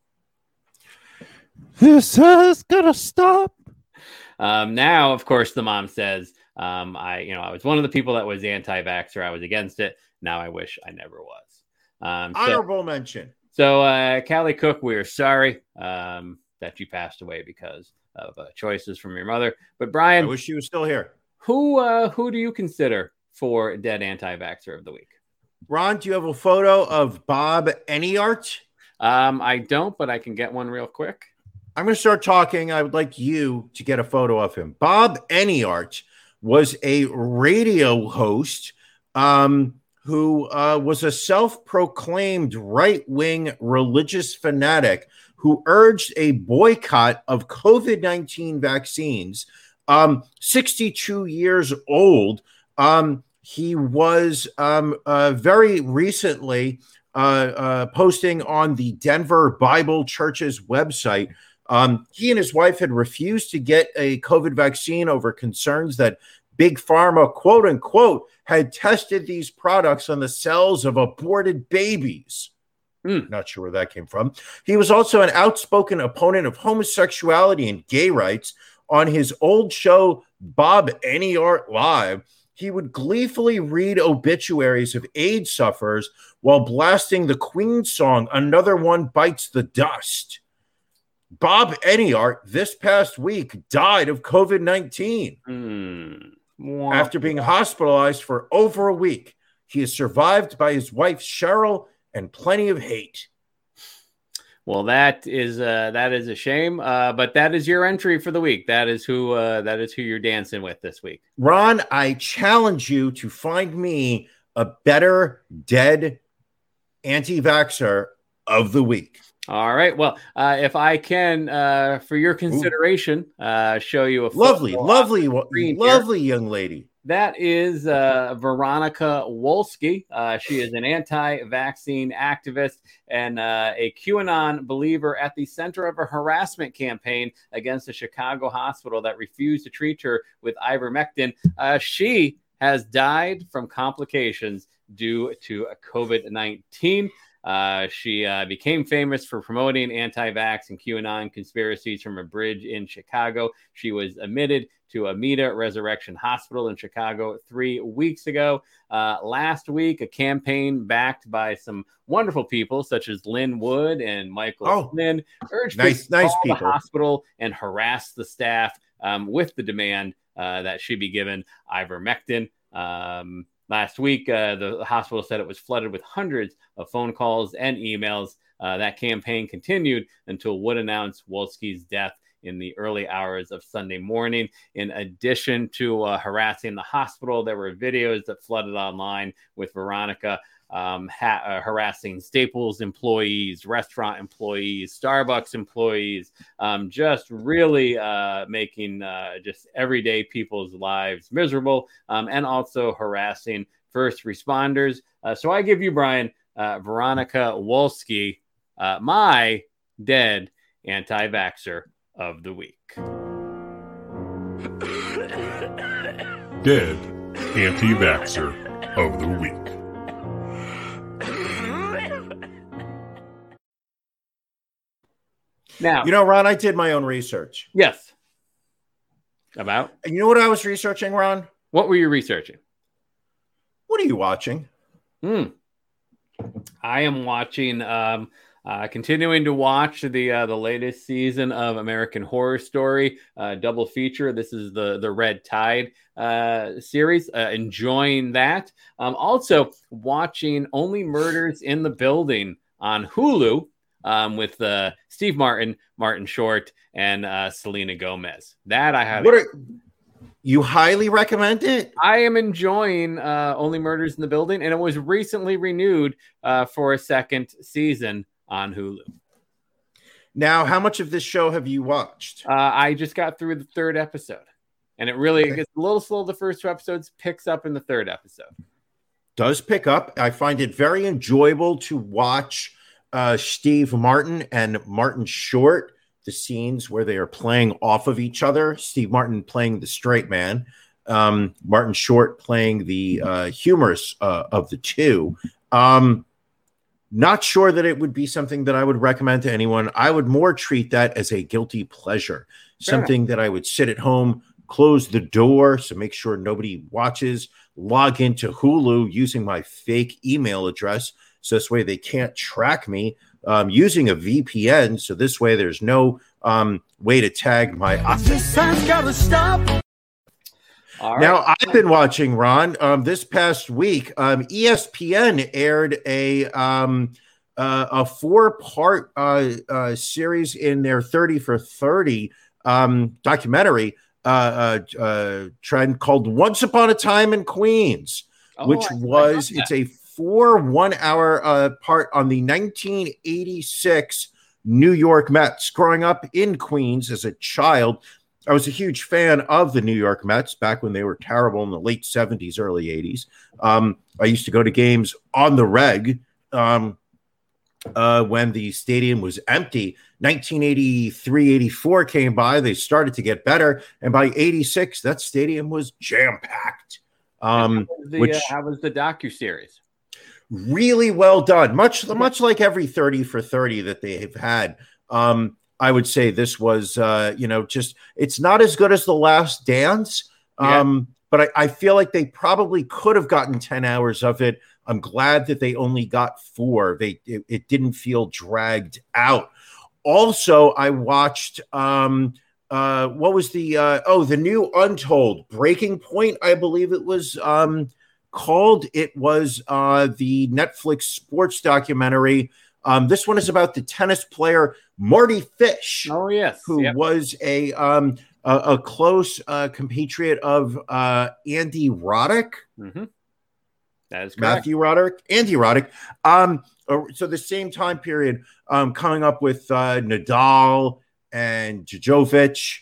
This has got to stop. Um, now, of course, the mom says, Um, I, you know, I was one of the people that was anti-vaxxer. I was against it. Now I wish I never was. Um, so, Honorable mention. So, uh, Callie Cook, we are sorry um, that you passed away because of uh, choices from your mother. But Brian, I wish she was still here. Who, uh, who do you consider for Dead Anti-Vaxxer of the Week? Ron, do you have a photo of Bob Enyart? Um, I don't, but I can get one real quick. I'm going to start talking. I would like you to get a photo of him. Bob Enyart was a radio host um, who uh, was a self-proclaimed right-wing religious fanatic who urged a boycott of COVID nineteen vaccines. Um, sixty-two years old. Um, he was um, uh, very recently uh, uh, posting on the Denver Bible Church's website. Um, he and his wife had refused to get a COVID vaccine over concerns that Big Pharma, quote unquote, had tested these products on the cells of aborted babies. Mm. Not sure where that came from. He was also an outspoken opponent of homosexuality and gay rights. On his old show, Bob Enyart Live, he would gleefully read obituaries of AIDS sufferers while blasting the Queen song, Another One Bites the Dust. Bob Enyart, this past week, died of COVID nineteen mm. wow. after being hospitalized for over a week. He is survived by his wife, Cheryl, and plenty of hate. Well, that is uh, that is a shame, uh, but that is your entry for the week. That is who uh, that is who you're dancing with this week. Ron, I challenge you to find me a better dead anti-vaxxer of the week. All right. Well, uh, if I can, uh, for your consideration, uh, show you a lovely, lovely, lovely here. young lady. That is uh, Veronica Wolski. Uh, she is an anti-vaccine activist and uh, a QAnon believer at the center of a harassment campaign against a Chicago hospital that refused to treat her with ivermectin. Uh, she has died from complications due to COVID nineteen. Uh, she uh, became famous for promoting anti-vax and QAnon conspiracies from a bridge in Chicago. She was admitted to Amita Resurrection Hospital in Chicago three weeks ago. Uh, last week, a campaign backed by some wonderful people such as Lynn Wood and Michael oh, Flynn urged nice, to nice call people. the hospital and harass the staff um, with the demand uh, that she be given ivermectin. Um, Last week, uh, the hospital said it was flooded with hundreds of phone calls and emails. Uh, that campaign continued until Wood announced Wolski's death in the early hours of Sunday morning. In addition to uh, harassing the hospital, there were videos that flooded online with Veronica um, ha- uh, harassing Staples employees, restaurant employees, Starbucks employees, um, just really uh, making uh, just everyday people's lives miserable, um, and also harassing first responders. Uh, so I give you, Brian, uh, Veronica Wolski, uh, my dead anti-vaxxer of the week. Dead anti-vaxxer of the week. Now, you know, Ron, I did my own research. Yes. About? And you know what I was researching, Ron? What were you researching? What are you watching? Hmm. I am watching, um, uh, continuing to watch the uh, the latest season of American Horror Story, uh, double feature. This is the the Red Tide uh, series. Uh, enjoying that. Um, also watching Only Murders in the Building on Hulu. Um, with uh, Steve Martin, Martin Short, and uh, Selena Gomez. That I have. What are, you highly recommend it? I am enjoying uh, Only Murders in the Building, and it was recently renewed uh, for a second season on Hulu. Now, how much of this show have you watched? Uh, I just got through the third episode, and it really Okay. gets a little slow the first two episodes, picks up in the third episode. Does pick up. I find it very enjoyable to watch Uh, Steve Martin and Martin Short, the scenes where they are playing off of each other. Steve Martin playing the straight man, um, Martin Short playing the uh, humorous uh, of the two. Um, not sure that it would be something that I would recommend to anyone. I would more treat that as a guilty pleasure, something that I would sit at home, close the door, so make sure nobody watches, log into Hulu using my fake email address, so this way they can't track me, um, using a V P N. So this way there's no um, way to tag my. This time's gotta stop. All Now, right. I've been watching, Ron, um, this past week, um, E S P N aired a um, uh, a four-part uh, uh, series in their thirty for thirty um, documentary uh, uh, uh, trend called Once Upon a Time in Queens, Oh, which I- I was, love it's that. a four one-hour uh, part on the nineteen eighty-six New York Mets. Growing up in Queens as a child, I was a huge fan of the New York Mets back when they were terrible in the late seventies, early eighties. Um, I used to go to games on the reg um, uh, when the stadium was empty. nineteen eighty-three eighty-four came by. They started to get better. And by eighty-six, that stadium was jam-packed. Um, How was the, which, uh, how was the docuseries? really well done. Much much like every thirty for thirty that they have had. Um, I would say this was, uh, you know, just it's not as good as The Last Dance, um, yeah. but I, I feel like they probably could have gotten ten hours of it. I'm glad that they only got four. They it, it didn't feel dragged out. Also, I watched um, uh, what was the uh, oh the new Untold Breaking Point, I believe it was um, called. It was uh, the Netflix sports documentary. Um, this one is about the tennis player Marty Fish. Oh, yes. Who yep. was a, um, a, a close uh, compatriot of uh, Andy Roddick. Mm-hmm. That is correct. Matthew Roddick. Andy Roddick. Um, so the same time period um, coming up with uh, Nadal and Djokovic.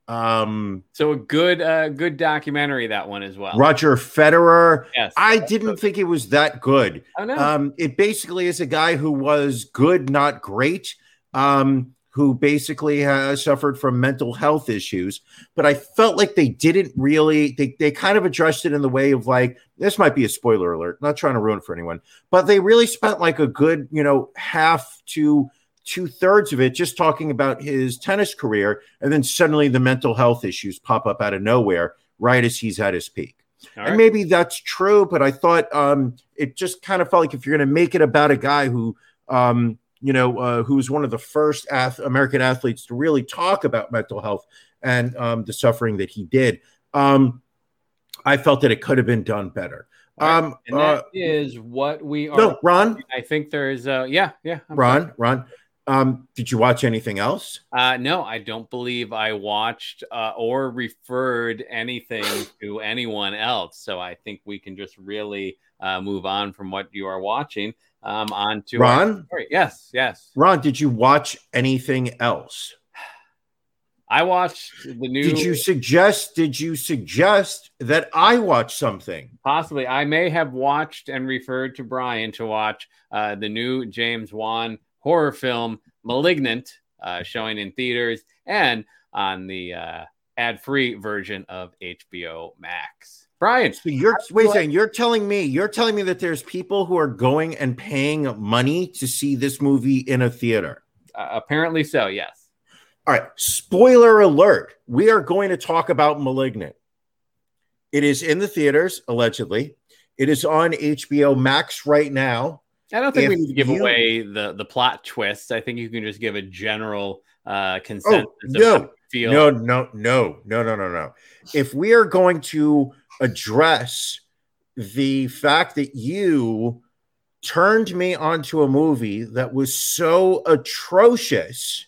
Um, so a good, uh, good documentary, that one as well. Roger Federer. Yes, I didn't good. think it was that good. Oh, no. Um, it basically is a guy who was good, not great, um, who basically has suffered from mental health issues. But I felt like they didn't really, they, they kind of addressed it in the way of like, this might be a spoiler alert, not trying to ruin it for anyone, but they really spent like a good, you know, half to two thirds of it just talking about his tennis career, and then suddenly the mental health issues pop up out of nowhere right as he's at his peak. All and right. maybe that's true, but I thought um, it just kind of felt like if you're going to make it about a guy who, um, you know, uh, who's one of the first ath- American athletes to really talk about mental health and um, the suffering that he did, um, I felt that it could have been done better. Um, and that uh, is what we are. No, Ron. I think there's, uh, yeah, yeah. I'm Ron, sorry. Ron. Um, did you watch anything else? Uh, no, I don't believe I watched uh, or referred anything to anyone else. So I think we can just really uh, move on from what you are watching um, on to Ron. Our... Yes, yes. Ron, did you watch anything else? I watched the new. Did you suggest? Did you suggest that I watch something? Possibly, I may have watched and referred to Brian to watch uh, the new James Wan horror film Malignant, uh, showing in theaters and on the uh, ad-free version of H B O Max. Brian, so you're wait a second. You're telling me you're telling me that there's people who are going and paying money to see this movie in a theater. Uh, apparently so. Yes. All right. Spoiler alert: we are going to talk about Malignant. It is in the theaters, allegedly. It is on H B O Max right now. I don't think if we need to give you, away the, the plot twists. I think you can just give a general uh, consensus. Oh, no, feel. no, no, no, no, no, no, no. If we are going to address the fact that you turned me onto a movie that was so atrocious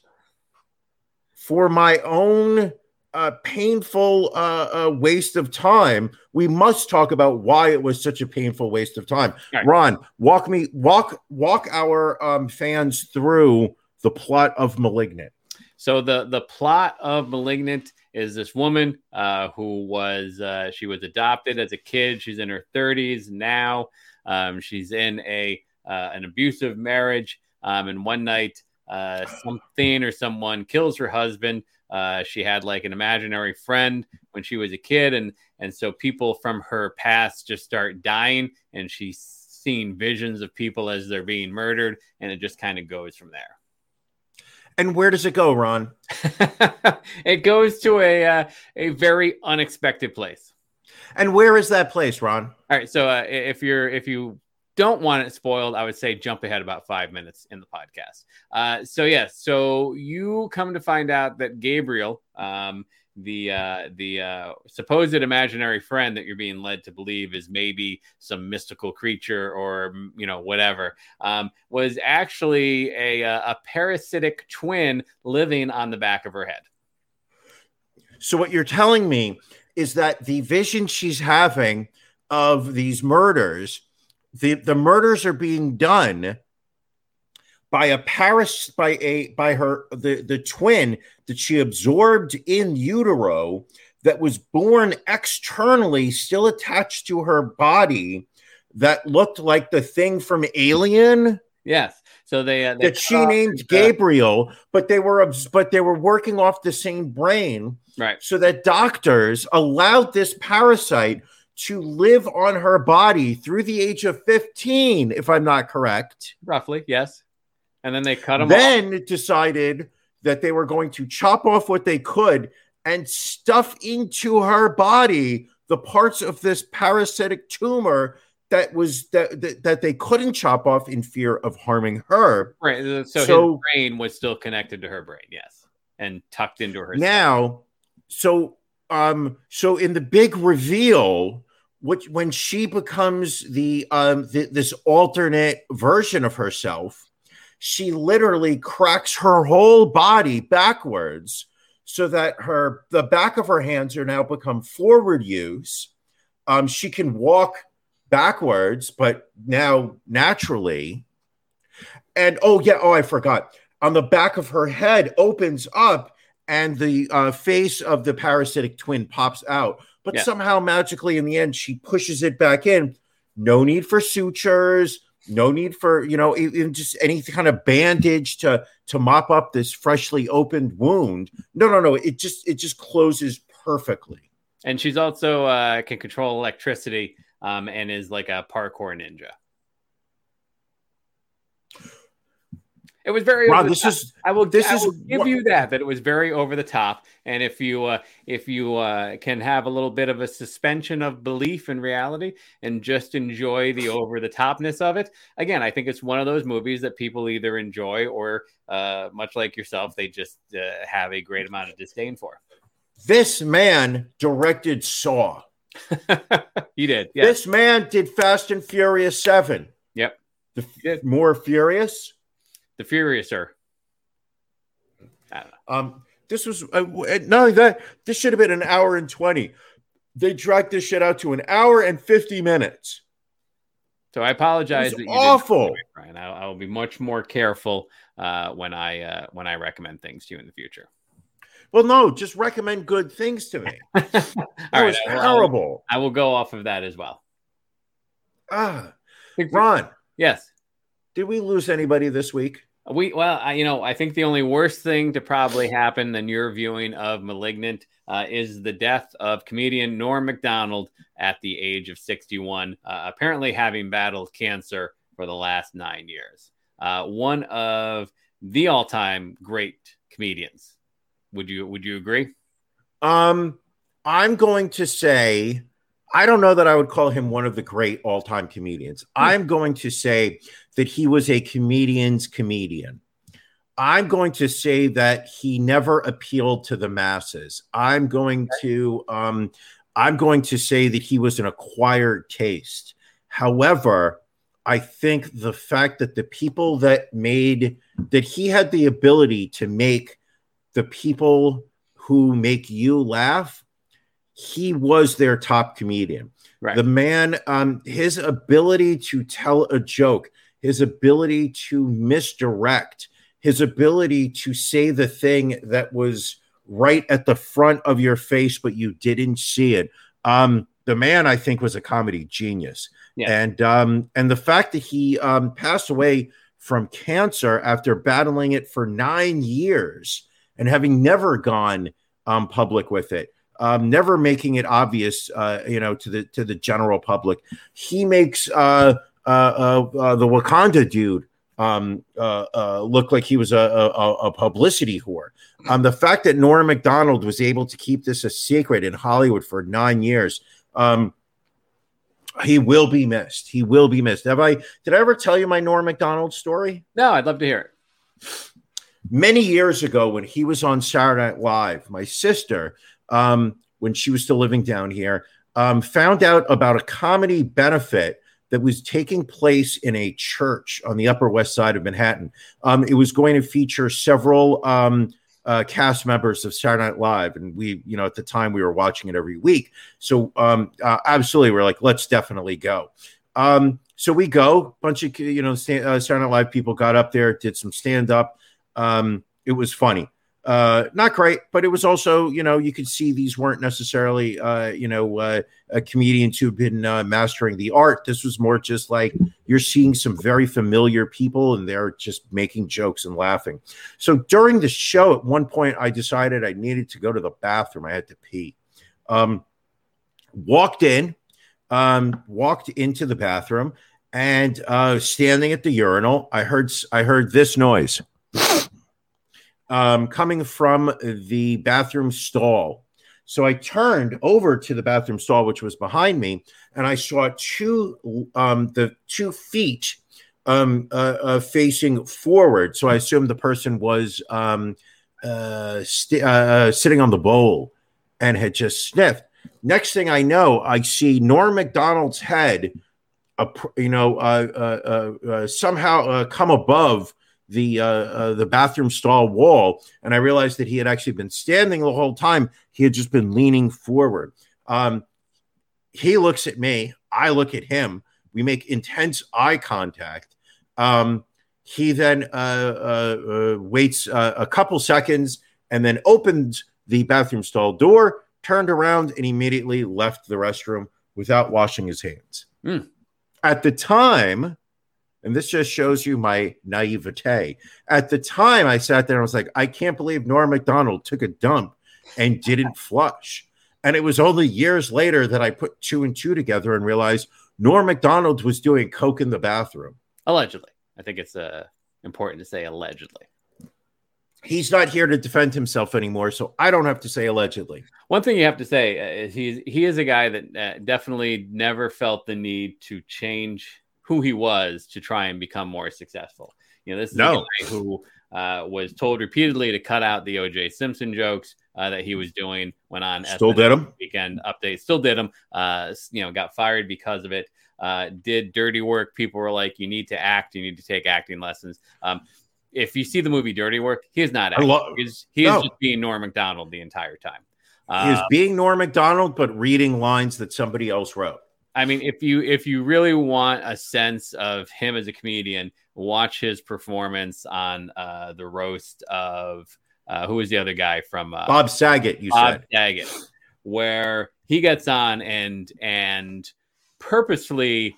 for my own uh, painful uh, uh, waste of time, we must talk about why it was such a painful waste of time. Right. Ron, walk me, walk, walk our um, fans through the plot of Malignant. So the the plot of Malignant is this woman uh, who was uh, she was adopted as a kid. She's in her thirties now. Um, she's in a uh, an abusive marriage, um, and one night uh, something or someone kills her husband. Uh, she had like an imaginary friend when she was a kid. And, and so people from her past just start dying, and she's seeing visions of people as they're being murdered. And it just kind of goes from there. And where does it go, Ron? It goes to a, uh, a very unexpected place. And where is that place, Ron? All right. So uh, if you're, if you don't want it spoiled, I would say jump ahead about five minutes in the podcast. Uh, so yes, yeah, so you come to find out that Gabriel, um, the uh, the uh, supposed imaginary friend that you're being led to believe is maybe some mystical creature or you know whatever, um, was actually a a parasitic twin living on the back of her head. So what you're telling me is that the vision she's having of these murders. The, the murders are being done by a paras by a by her the, the twin that she absorbed in utero that was born externally, still attached to her body, that looked like the thing from Alien. Yes. So they, uh, they that she named the, Gabriel, but they were but they were working off the same brain, right? So that doctors allowed this parasite to live on her body through the age of fifteen, if I'm not correct. Roughly, yes. And then they cut him then off. decided that they were going to chop off what they could and stuff into her body the parts of this parasitic tumor that was that, that, that they couldn't chop off in fear of harming her. Right. So, So- his brain was still connected to her brain, yes, and tucked into her. Now, so um, so in the big reveal, which when she becomes the um th- this alternate version of herself, she literally cracks her whole body backwards so that her the back of her hands are now become forward use. Um, she can walk backwards, but now naturally. And oh yeah, oh I forgot. On the back of her head opens up, and the uh, face of the parasitic twin pops out. But Yeah. somehow magically in the end, she pushes it back in. No need for sutures. No need for, you know, even just any kind of bandage to to mop up this freshly opened wound. No, no, no. It just it just closes perfectly. And she's also uh, can control electricity um, and is like a parkour ninja. It was very. Wow, over the this top. is I will. this I is will give what- you that. That it was very over the top. And if you uh, if you uh, can have a little bit of a suspension of belief in reality and just enjoy the over the topness of it, again, I think it's one of those movies that people either enjoy or, uh, much like yourself, they just uh, have a great amount of disdain for. This man directed Saw. You did, yes. This man did Fast and Furious seven. Yep. The did. More Furious. The Furiouser. I don't know. Um, this was uh, not only that. This should have been an hour and twenty. They dragged this shit out to an hour and fifty minutes. So I apologize. It was that you awful. didn't, Brian. I, I will be much more careful uh, when I uh, when I recommend things to you in the future. Well, no, just recommend good things to me. All That right, was I will- terrible. I will go off of that as well. Ah, Ron, Yes. did we lose anybody this week? We well, I, you know, I think the only worst thing to probably happen than your viewing of *Malignant* uh, is the death of comedian Norm Macdonald at the age of sixty-one, uh, apparently having battled cancer for the last nine years. Uh, one of the all-time great comedians. Would you Would you agree? Um, I'm going to say, I don't know that I would call him one of the great all-time comedians. I'm going to say that he was a comedian's comedian. I'm going to say that he never appealed to the masses. I'm going to um, I'm going to say that he was an acquired taste. However, I think the fact that the people that made that he had the ability to make the people who make you laugh, he was their top comedian. Right. The man, um, his ability to tell a joke, his ability to misdirect, his ability to say the thing that was right at the front of your face, but you didn't see it. Um, the man, I think, was a comedy genius. Yeah. And um, and the fact that he um, passed away from cancer after battling it for nine years and having never gone um, public with it, um, never making it obvious, uh, you know, to the to the general public, he makes uh, uh, uh, uh, the Wakanda dude um, uh, uh, look like he was a, a, a publicity whore. Um, the fact that Norm Macdonald was able to keep this a secret in Hollywood for nine years. Um, he will be missed. He will be missed. Have I, did I ever tell you my Norm Macdonald story? No, I'd love to hear it. Many years ago when he was on Saturday Night Live, my sister, um, when she was still living down here, um, found out about a comedy benefit that was taking place in a church on the Upper West Side of Manhattan. Um, it was going to feature several um, uh, cast members of Saturday Night Live. And we, you know, at the time we were watching it every week. So um, uh, absolutely, we're like, let's definitely go. Um, so we go, bunch of, you know, stand, uh, Saturday Night Live people got up there, did some stand up. Um, it was funny. Uh, not great, but it was also, you know, you could see these weren't necessarily, uh, you know, uh, uh, comedians who've been uh, mastering the art. This was more just like you're seeing some very familiar people and they're just making jokes and laughing. So during the show, at one point, I decided I needed to go to the bathroom. I had to pee. Um, walked in, um, walked into the bathroom, and uh, standing at the urinal, I heard I heard this noise um, coming from the bathroom stall. So I turned over to the bathroom stall, which was behind me, and I saw two um, the two feet um, uh, uh, facing forward. So I assumed the person was um, uh, st- uh, sitting on the bowl and had just sniffed. Next thing I know, I see Norm Macdonald's head, uh, you know, uh, uh, uh, somehow uh, come above the uh, uh, the bathroom stall wall, and I realized that he had actually been standing the whole time. He had just been leaning forward. Um, he looks at me. I look at him. We make intense eye contact. Um, he then uh, uh, uh, waits uh, a couple seconds and then opens the bathroom stall door, turned around, and immediately left the restroom without washing his hands. Mm. At the time, and this just shows you my naivete, at the time I sat there and was like, I can't believe Norm Macdonald took a dump and didn't flush. And it was only years later that I put two and two together and realized Norm Macdonald was doing coke in the bathroom. Allegedly. I think it's uh, important to say allegedly. He's not here to defend himself anymore, so I don't have to say allegedly. One thing you have to say uh, is he's, he is a guy that uh, definitely never felt the need to change who he was to try and become more successful. You know, this is no. a guy who uh, was told repeatedly to cut out the O J Simpson jokes uh, that he was doing, went on Still S N L did them. Weekend Update, still did them, uh, you know, got fired because of it, uh, did dirty work. People were like, you need to act, you need to take acting lessons. Um, if you see the movie Dirty Work, he is not acting. Lo- He's, he no. is just being Norm Macdonald the entire time. He is uh, being Norm Macdonald, but reading lines that somebody else wrote. I mean, if you if you really want a sense of him as a comedian, watch his performance on uh, the roast of uh, who was the other guy from uh, Bob Saget. You Bob said Saget, where he gets on and and purposefully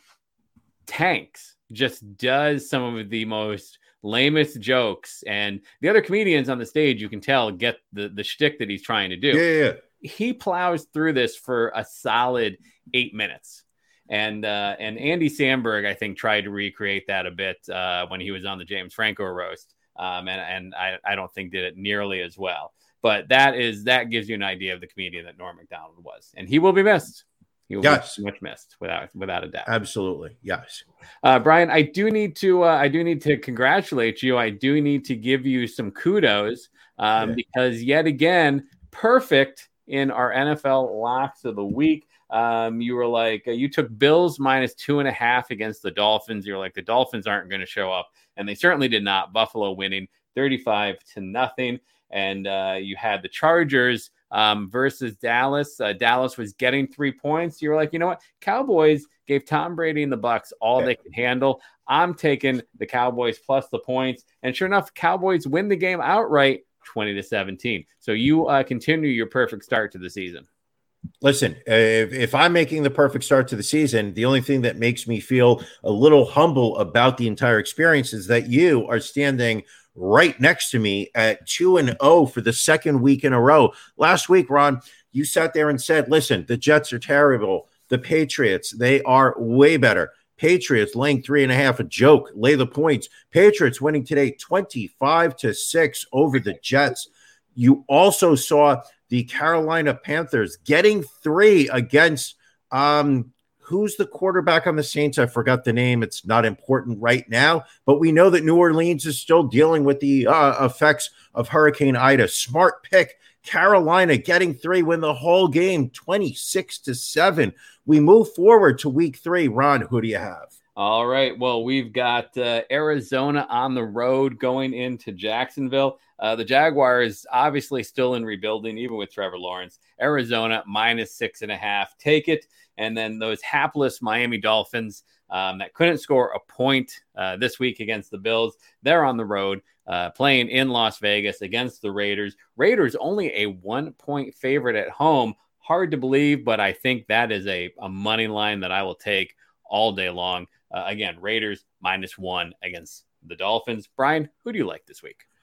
tanks, just does some of the most lamest jokes, and the other comedians on the stage, you can tell, get the the shtick that he's trying to do. Yeah, yeah, yeah. He plows through this for a solid eight minutes. And uh, and Andy Samberg, I think, tried to recreate that a bit uh, when he was on the James Franco roast, um, and and I, I don't think did it nearly as well. But that is that gives you an idea of the comedian that Norm Macdonald was, and he will be missed. He will yes. be much missed without without a doubt. Absolutely, yes. Uh, Brian, I do need to uh, I do need to congratulate you. I do need to give you some kudos um, yeah. because yet again, perfect in our N F L locks of the week. Um, you were like, uh, you took Bills minus two and a half against the Dolphins. You're like, the Dolphins aren't going to show up. And they certainly did not. Buffalo winning thirty-five to nothing. And uh, you had the Chargers um, versus Dallas. Uh, Dallas was getting three points. You were like, you know what? Cowboys gave Tom Brady and the Bucs all they could handle. I'm taking the Cowboys plus the points. And sure enough, Cowboys win the game outright, twenty to seventeen. So you uh, continue your perfect start to the season. Listen, if, if I'm making the perfect start to the season, the only thing that makes me feel a little humble about the entire experience is that you are standing right next to me at two and oh for the second week in a row. Last week, Ron, you sat there and said, listen, the Jets are terrible. The Patriots, they are way better. Patriots laying three and a half, a joke, lay the points. Patriots winning today twenty-five to six over the Jets. You also saw the Carolina Panthers getting three against um, who's the quarterback on the Saints? I forgot the name. It's not important right now, but we know that New Orleans is still dealing with the uh, effects of Hurricane Ida. Smart pick. Carolina getting three, win the whole game, twenty-six to seven. We move forward to week three. Ron, who do you have? All right. Well, we've got uh, Arizona on the road going into Jacksonville. Uh, the Jaguars obviously still in rebuilding, even with Trevor Lawrence. Arizona minus six and a half. Take it. And then those hapless Miami Dolphins um, that couldn't score a point uh, this week against the Bills. They're on the road uh, playing in Las Vegas against the Raiders. Raiders only a one-point favorite at home. Hard to believe, but I think that is a, a money line that I will take all day long. Uh, again, Raiders minus one against the Dolphins. Brian, who do you like this week?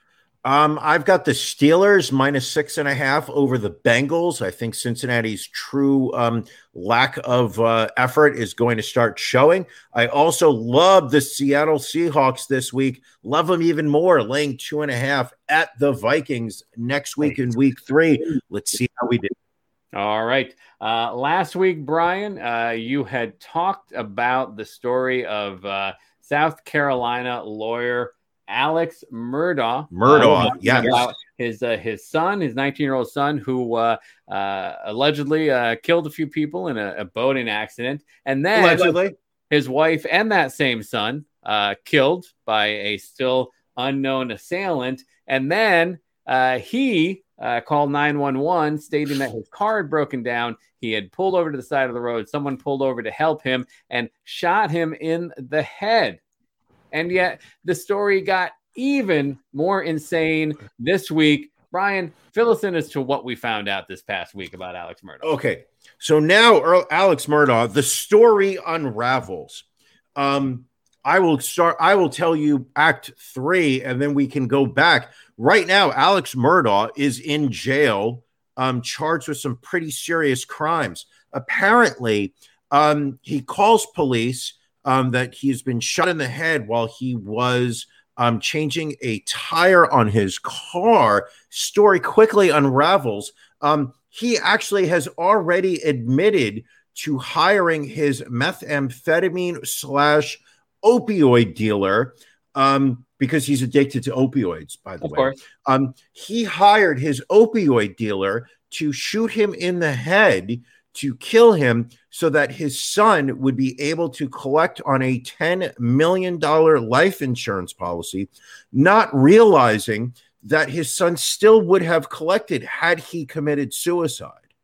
Um, I've got the Steelers minus six and a half over the Bengals. I think Cincinnati's true um, lack of uh, effort is going to start showing. I also love the Seattle Seahawks this week. Love them even more, laying two and a half at the Vikings next week in week three. Let's see how we do. All right. Uh, last week, Brian, uh, you had talked about the story of uh, South Carolina lawyer Alex Murdaugh. Murdaugh, uh, yes. About his uh, his son, his nineteen-year-old son, who uh, uh, allegedly uh, killed a few people in a, a boating accident, and then Allegedly. his wife and that same son uh, killed by a still unknown assailant, and then uh, he uh, called nine one one, stating that his car had broken down. He had pulled over to the side of the road. Someone pulled over to help him and shot him in the head. And yet the story got even more insane this week. Brian, fill us in as to what we found out this past week about Alex Murdaugh. Okay. So now Earl, Alex Murdaugh, the story unravels. Um, I will start. I will tell you act three, and then we can go back. Right now, Alex Murdaugh is in jail, um, charged with some pretty serious crimes. Apparently, um, he calls police Um, that he's been shot in the head while he was um, changing a tire on his car. Story quickly unravels. Um, he actually has already admitted to hiring his methamphetamine slash opioid dealer um, because he's addicted to opioids, by the Of way. course. Um, he hired his opioid dealer to shoot him in the head to kill him so that his son would be able to collect on a ten million dollars life insurance policy, not realizing that his son still would have collected had he committed suicide.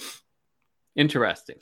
Interesting.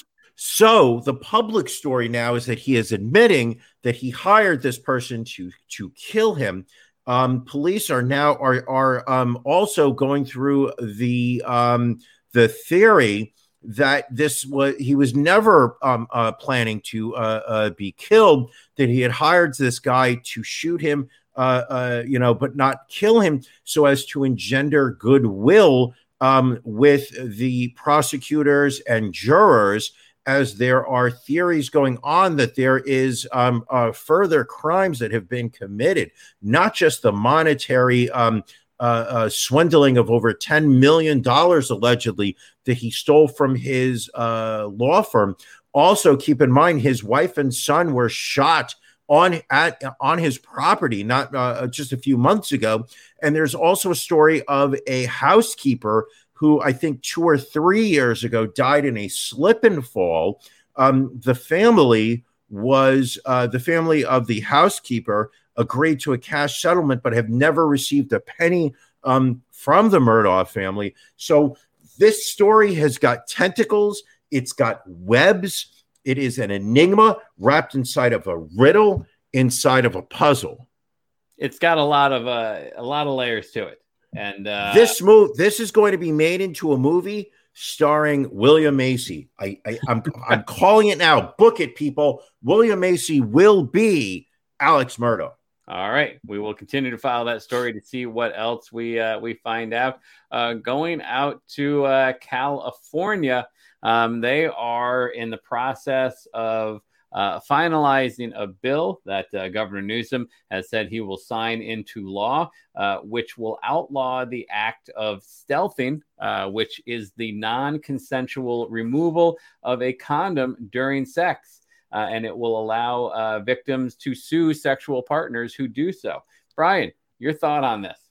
So the public story now is that he is admitting that he hired this person to, to kill him. Um, police are now are, are um, also going through the, um, the theory that this was, he was never um, uh, planning to uh, uh, be killed, that he had hired this guy to shoot him, uh, uh, you know, but not kill him so as to engender goodwill um, with the prosecutors and jurors, as there are theories going on that there is um, uh, further crimes that have been committed, not just the monetary um Uh, uh, swindling of over ten million dollars allegedly that he stole from his uh, law firm. Also, keep in mind, his wife and son were shot on at on his property not uh, just a few months ago. And there's also a story of a housekeeper who I think two or three years ago died in a slip and fall. Um, the family was uh, the family of the housekeeper agreed to a cash settlement, but have never received a penny um, from the Murdaugh family. So this story has got tentacles. It's got webs. It is an enigma wrapped inside of a riddle, inside of a puzzle. It's got a lot of uh, a lot of layers to it. And uh, this move, this is going to be made into a movie starring William Macy. I, I, I'm, I'm calling it now. Book it, people. William Macy will be Alex Murdaugh. All right, we will continue to follow that story to see what else we uh, we find out. Uh, going out to uh, California, um, they are in the process of uh, finalizing a bill that uh, Governor Newsom has said he will sign into law, uh, which will outlaw the act of stealthing, uh, which is the non-consensual removal of a condom during sex. Uh, and it will allow uh, victims to sue sexual partners who do so. Brian, your thought on this?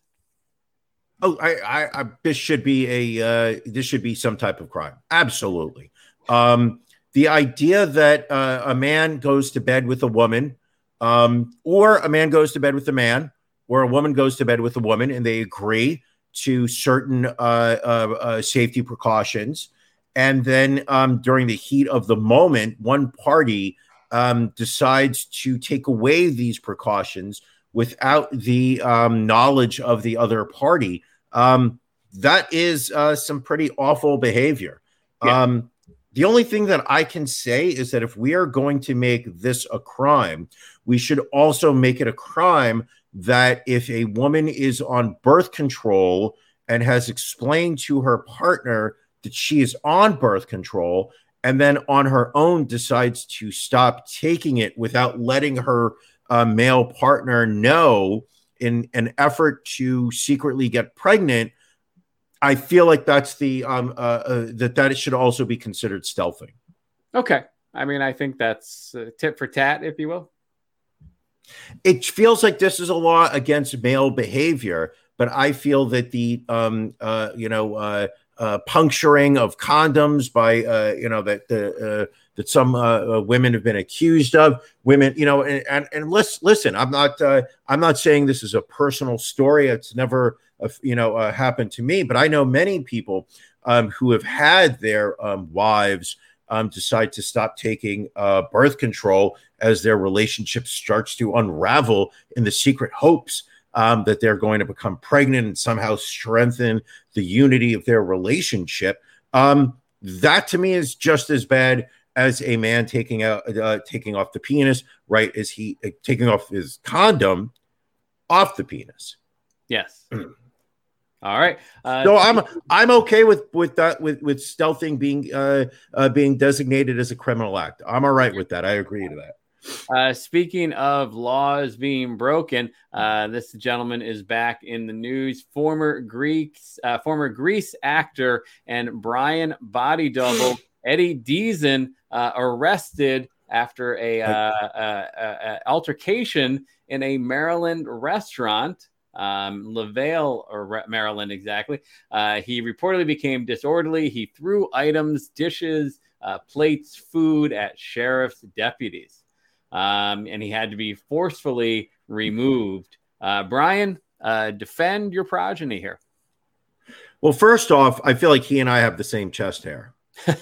Oh, I, I, I this should be a uh, this should be some type of crime. Absolutely. Um, the idea that uh, a man goes to bed with a woman, um, or a man goes to bed with a man, or a woman goes to bed with a woman, and they agree to certain uh, uh, uh, safety precautions. And then um, during the heat of the moment, one party um, decides to take away these precautions without the um, knowledge of the other party. Um, that is uh, some pretty awful behavior. Yeah. Um, the only thing that I can say is that if we are going to make this a crime, we should also make it a crime that if a woman is on birth control and has explained to her partner that she is on birth control, and then on her own decides to stop taking it without letting her uh, male partner know in an effort to secretly get pregnant, I feel like that's the um uh, uh, that that should also be considered stealthing. Okay. I mean, I think that's uh, tit for tat, if you will. It feels like this is a law against male behavior, but I feel that the um uh you know uh, uh puncturing of condoms by uh you know that the uh, that some uh, uh, women have been accused of, women you know and and, and listen, listen I'm not uh, I'm not saying this is a personal story. It's never uh, you know uh, happened to me, but I know many people um who have had their um wives Um, decide to stop taking uh, birth control as their relationship starts to unravel in the secret hopes um, that they're going to become pregnant and somehow strengthen the unity of their relationship. Um, that to me is just as bad as a man taking out uh, taking off the penis, right? As he uh, taking off his condom off the penis. Yes. All right. Uh, so I'm I'm okay with with that with with stealthing being uh, uh being designated as a criminal act. I'm all right with that. I agree to that. Uh, speaking of laws being broken, uh, this gentleman is back in the news. Former Greeks, uh, former Grease actor and Brian body double Eddie Deason uh, arrested after a, uh, uh, uh, altercation in a Maryland restaurant. Um, LaVale, or Maryland, exactly. Uh, he reportedly became disorderly. He threw items, dishes, uh, plates, food at sheriff's deputies, um, and he had to be forcefully removed. Uh, Brian, uh, defend your progeny here. Well, first off, I feel like he and I have the same chest hair.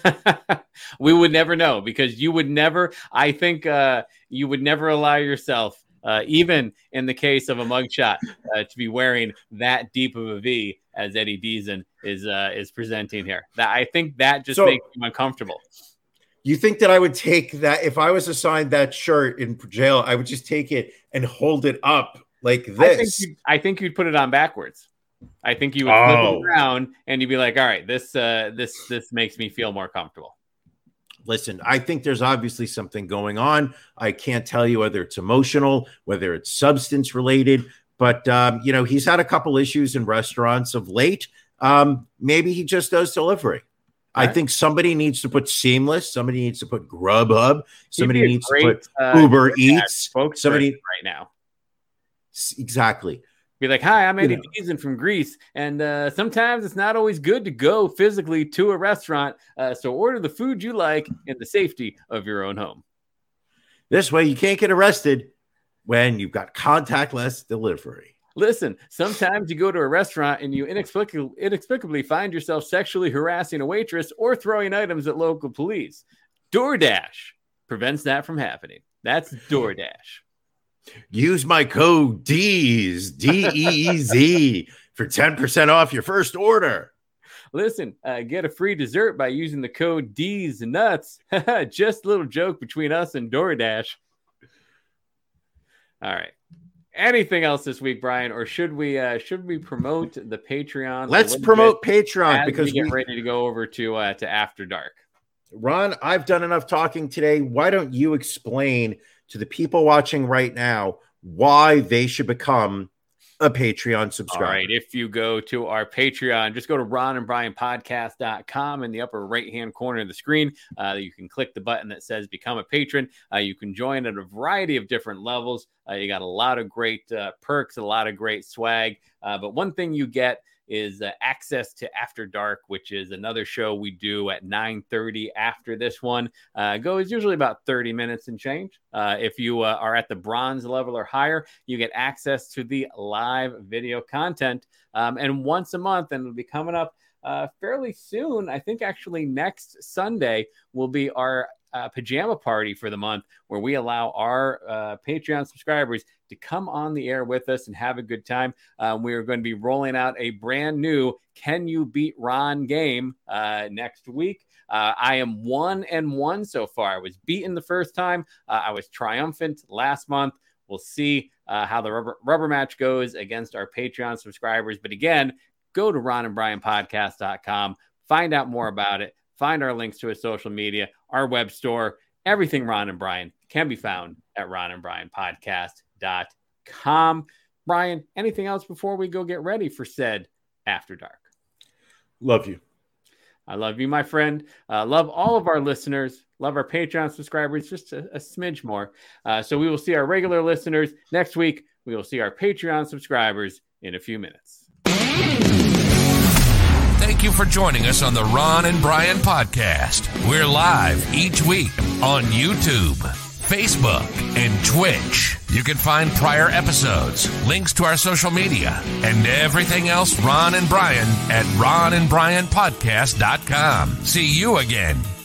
We would never know, because you would never, I think uh, you would never allow yourself, Uh, even in the case of a mugshot, uh, to be wearing that deep of a V as Eddie Deason is uh, is presenting here. That I think that just so, makes him uncomfortable. You think that I would take that if I was assigned that shirt in jail? I would just take it and hold it up like this. I think you'd, I think you'd put it on backwards. I think you would flip oh. it around and you'd be like, "All right, this uh, this this makes me feel more comfortable." Listen, I think there's obviously something going on. I can't tell you whether it's emotional, whether it's substance related, but, um, you know, he's had a couple issues in restaurants of late. Um, maybe he just does delivery. All I right. think somebody needs to put Seamless. Somebody needs to put Grubhub. Somebody needs great, to put uh, Uber Eats. Somebody right now. Exactly. Be like, hi, I'm Eddie Deason from Greece, and uh, sometimes it's not always good to go physically to a restaurant, uh, so order the food you like in the safety of your own home. This way you can't get arrested when you've got contactless delivery. Listen, sometimes you go to a restaurant and you inexplicably, inexplicably find yourself sexually harassing a waitress or throwing items at local police. DoorDash prevents that from happening. That's DoorDash. Use my code D's, D E E Z, for ten percent off your first order. Listen, uh, get a free dessert by using the code D's Nuts. Just a little joke between us and DoorDash. All right. Anything else this week, Brian, or should we uh, should we promote the Patreon? Let's promote Patreon because we get we... ready to go over to uh, to After Dark. Ron, I've done enough talking today. Why don't you explain to the people watching right now why they should become a Patreon subscriber? All right. If you go to our Patreon, just go to ron and brian podcast dot com in the upper right-hand corner of the screen. Uh, you can click the button that says become a patron. Uh, you can join at a variety of different levels. Uh, you got a lot of great uh, perks, a lot of great swag. Uh, but one thing you get is uh, access to After Dark, which is another show we do at nine thirty after this one. Uh, goes usually about thirty minutes and change. Uh, if you uh, are at the bronze level or higher, you get access to the live video content. Um, and once a month, and it'll be coming up uh, fairly soon, I think actually next Sunday will be our uh, pajama party for the month, where we allow our uh, Patreon subscribers to come on the air with us and have a good time. Um, we are going to be rolling out a brand new Can You Beat Ron game uh, next week. Uh, I am one and one so far. I was beaten the first time. Uh, I was triumphant last month. We'll see uh, how the rubber, rubber match goes against our Patreon subscribers. But again, go to ron and brian podcast dot com, find out more about it, find our links to his social media, our web store. Everything Ron and Brian can be found at ron and brian podcast dot com. Brian, anything else before we go get ready for said After Dark? Love you. I love you, my friend. Uh, love all of our listeners. Love our Patreon subscribers, just a, a smidge more. Uh, so we will see our regular listeners next week. We will see our Patreon subscribers in a few minutes. Thank you for joining us on the Ron and Brian podcast. We're live each week on YouTube, Facebook, and Twitch. You can find prior episodes, links to our social media, and everything else Ron and Brian at ron and brian podcast dot com. See you again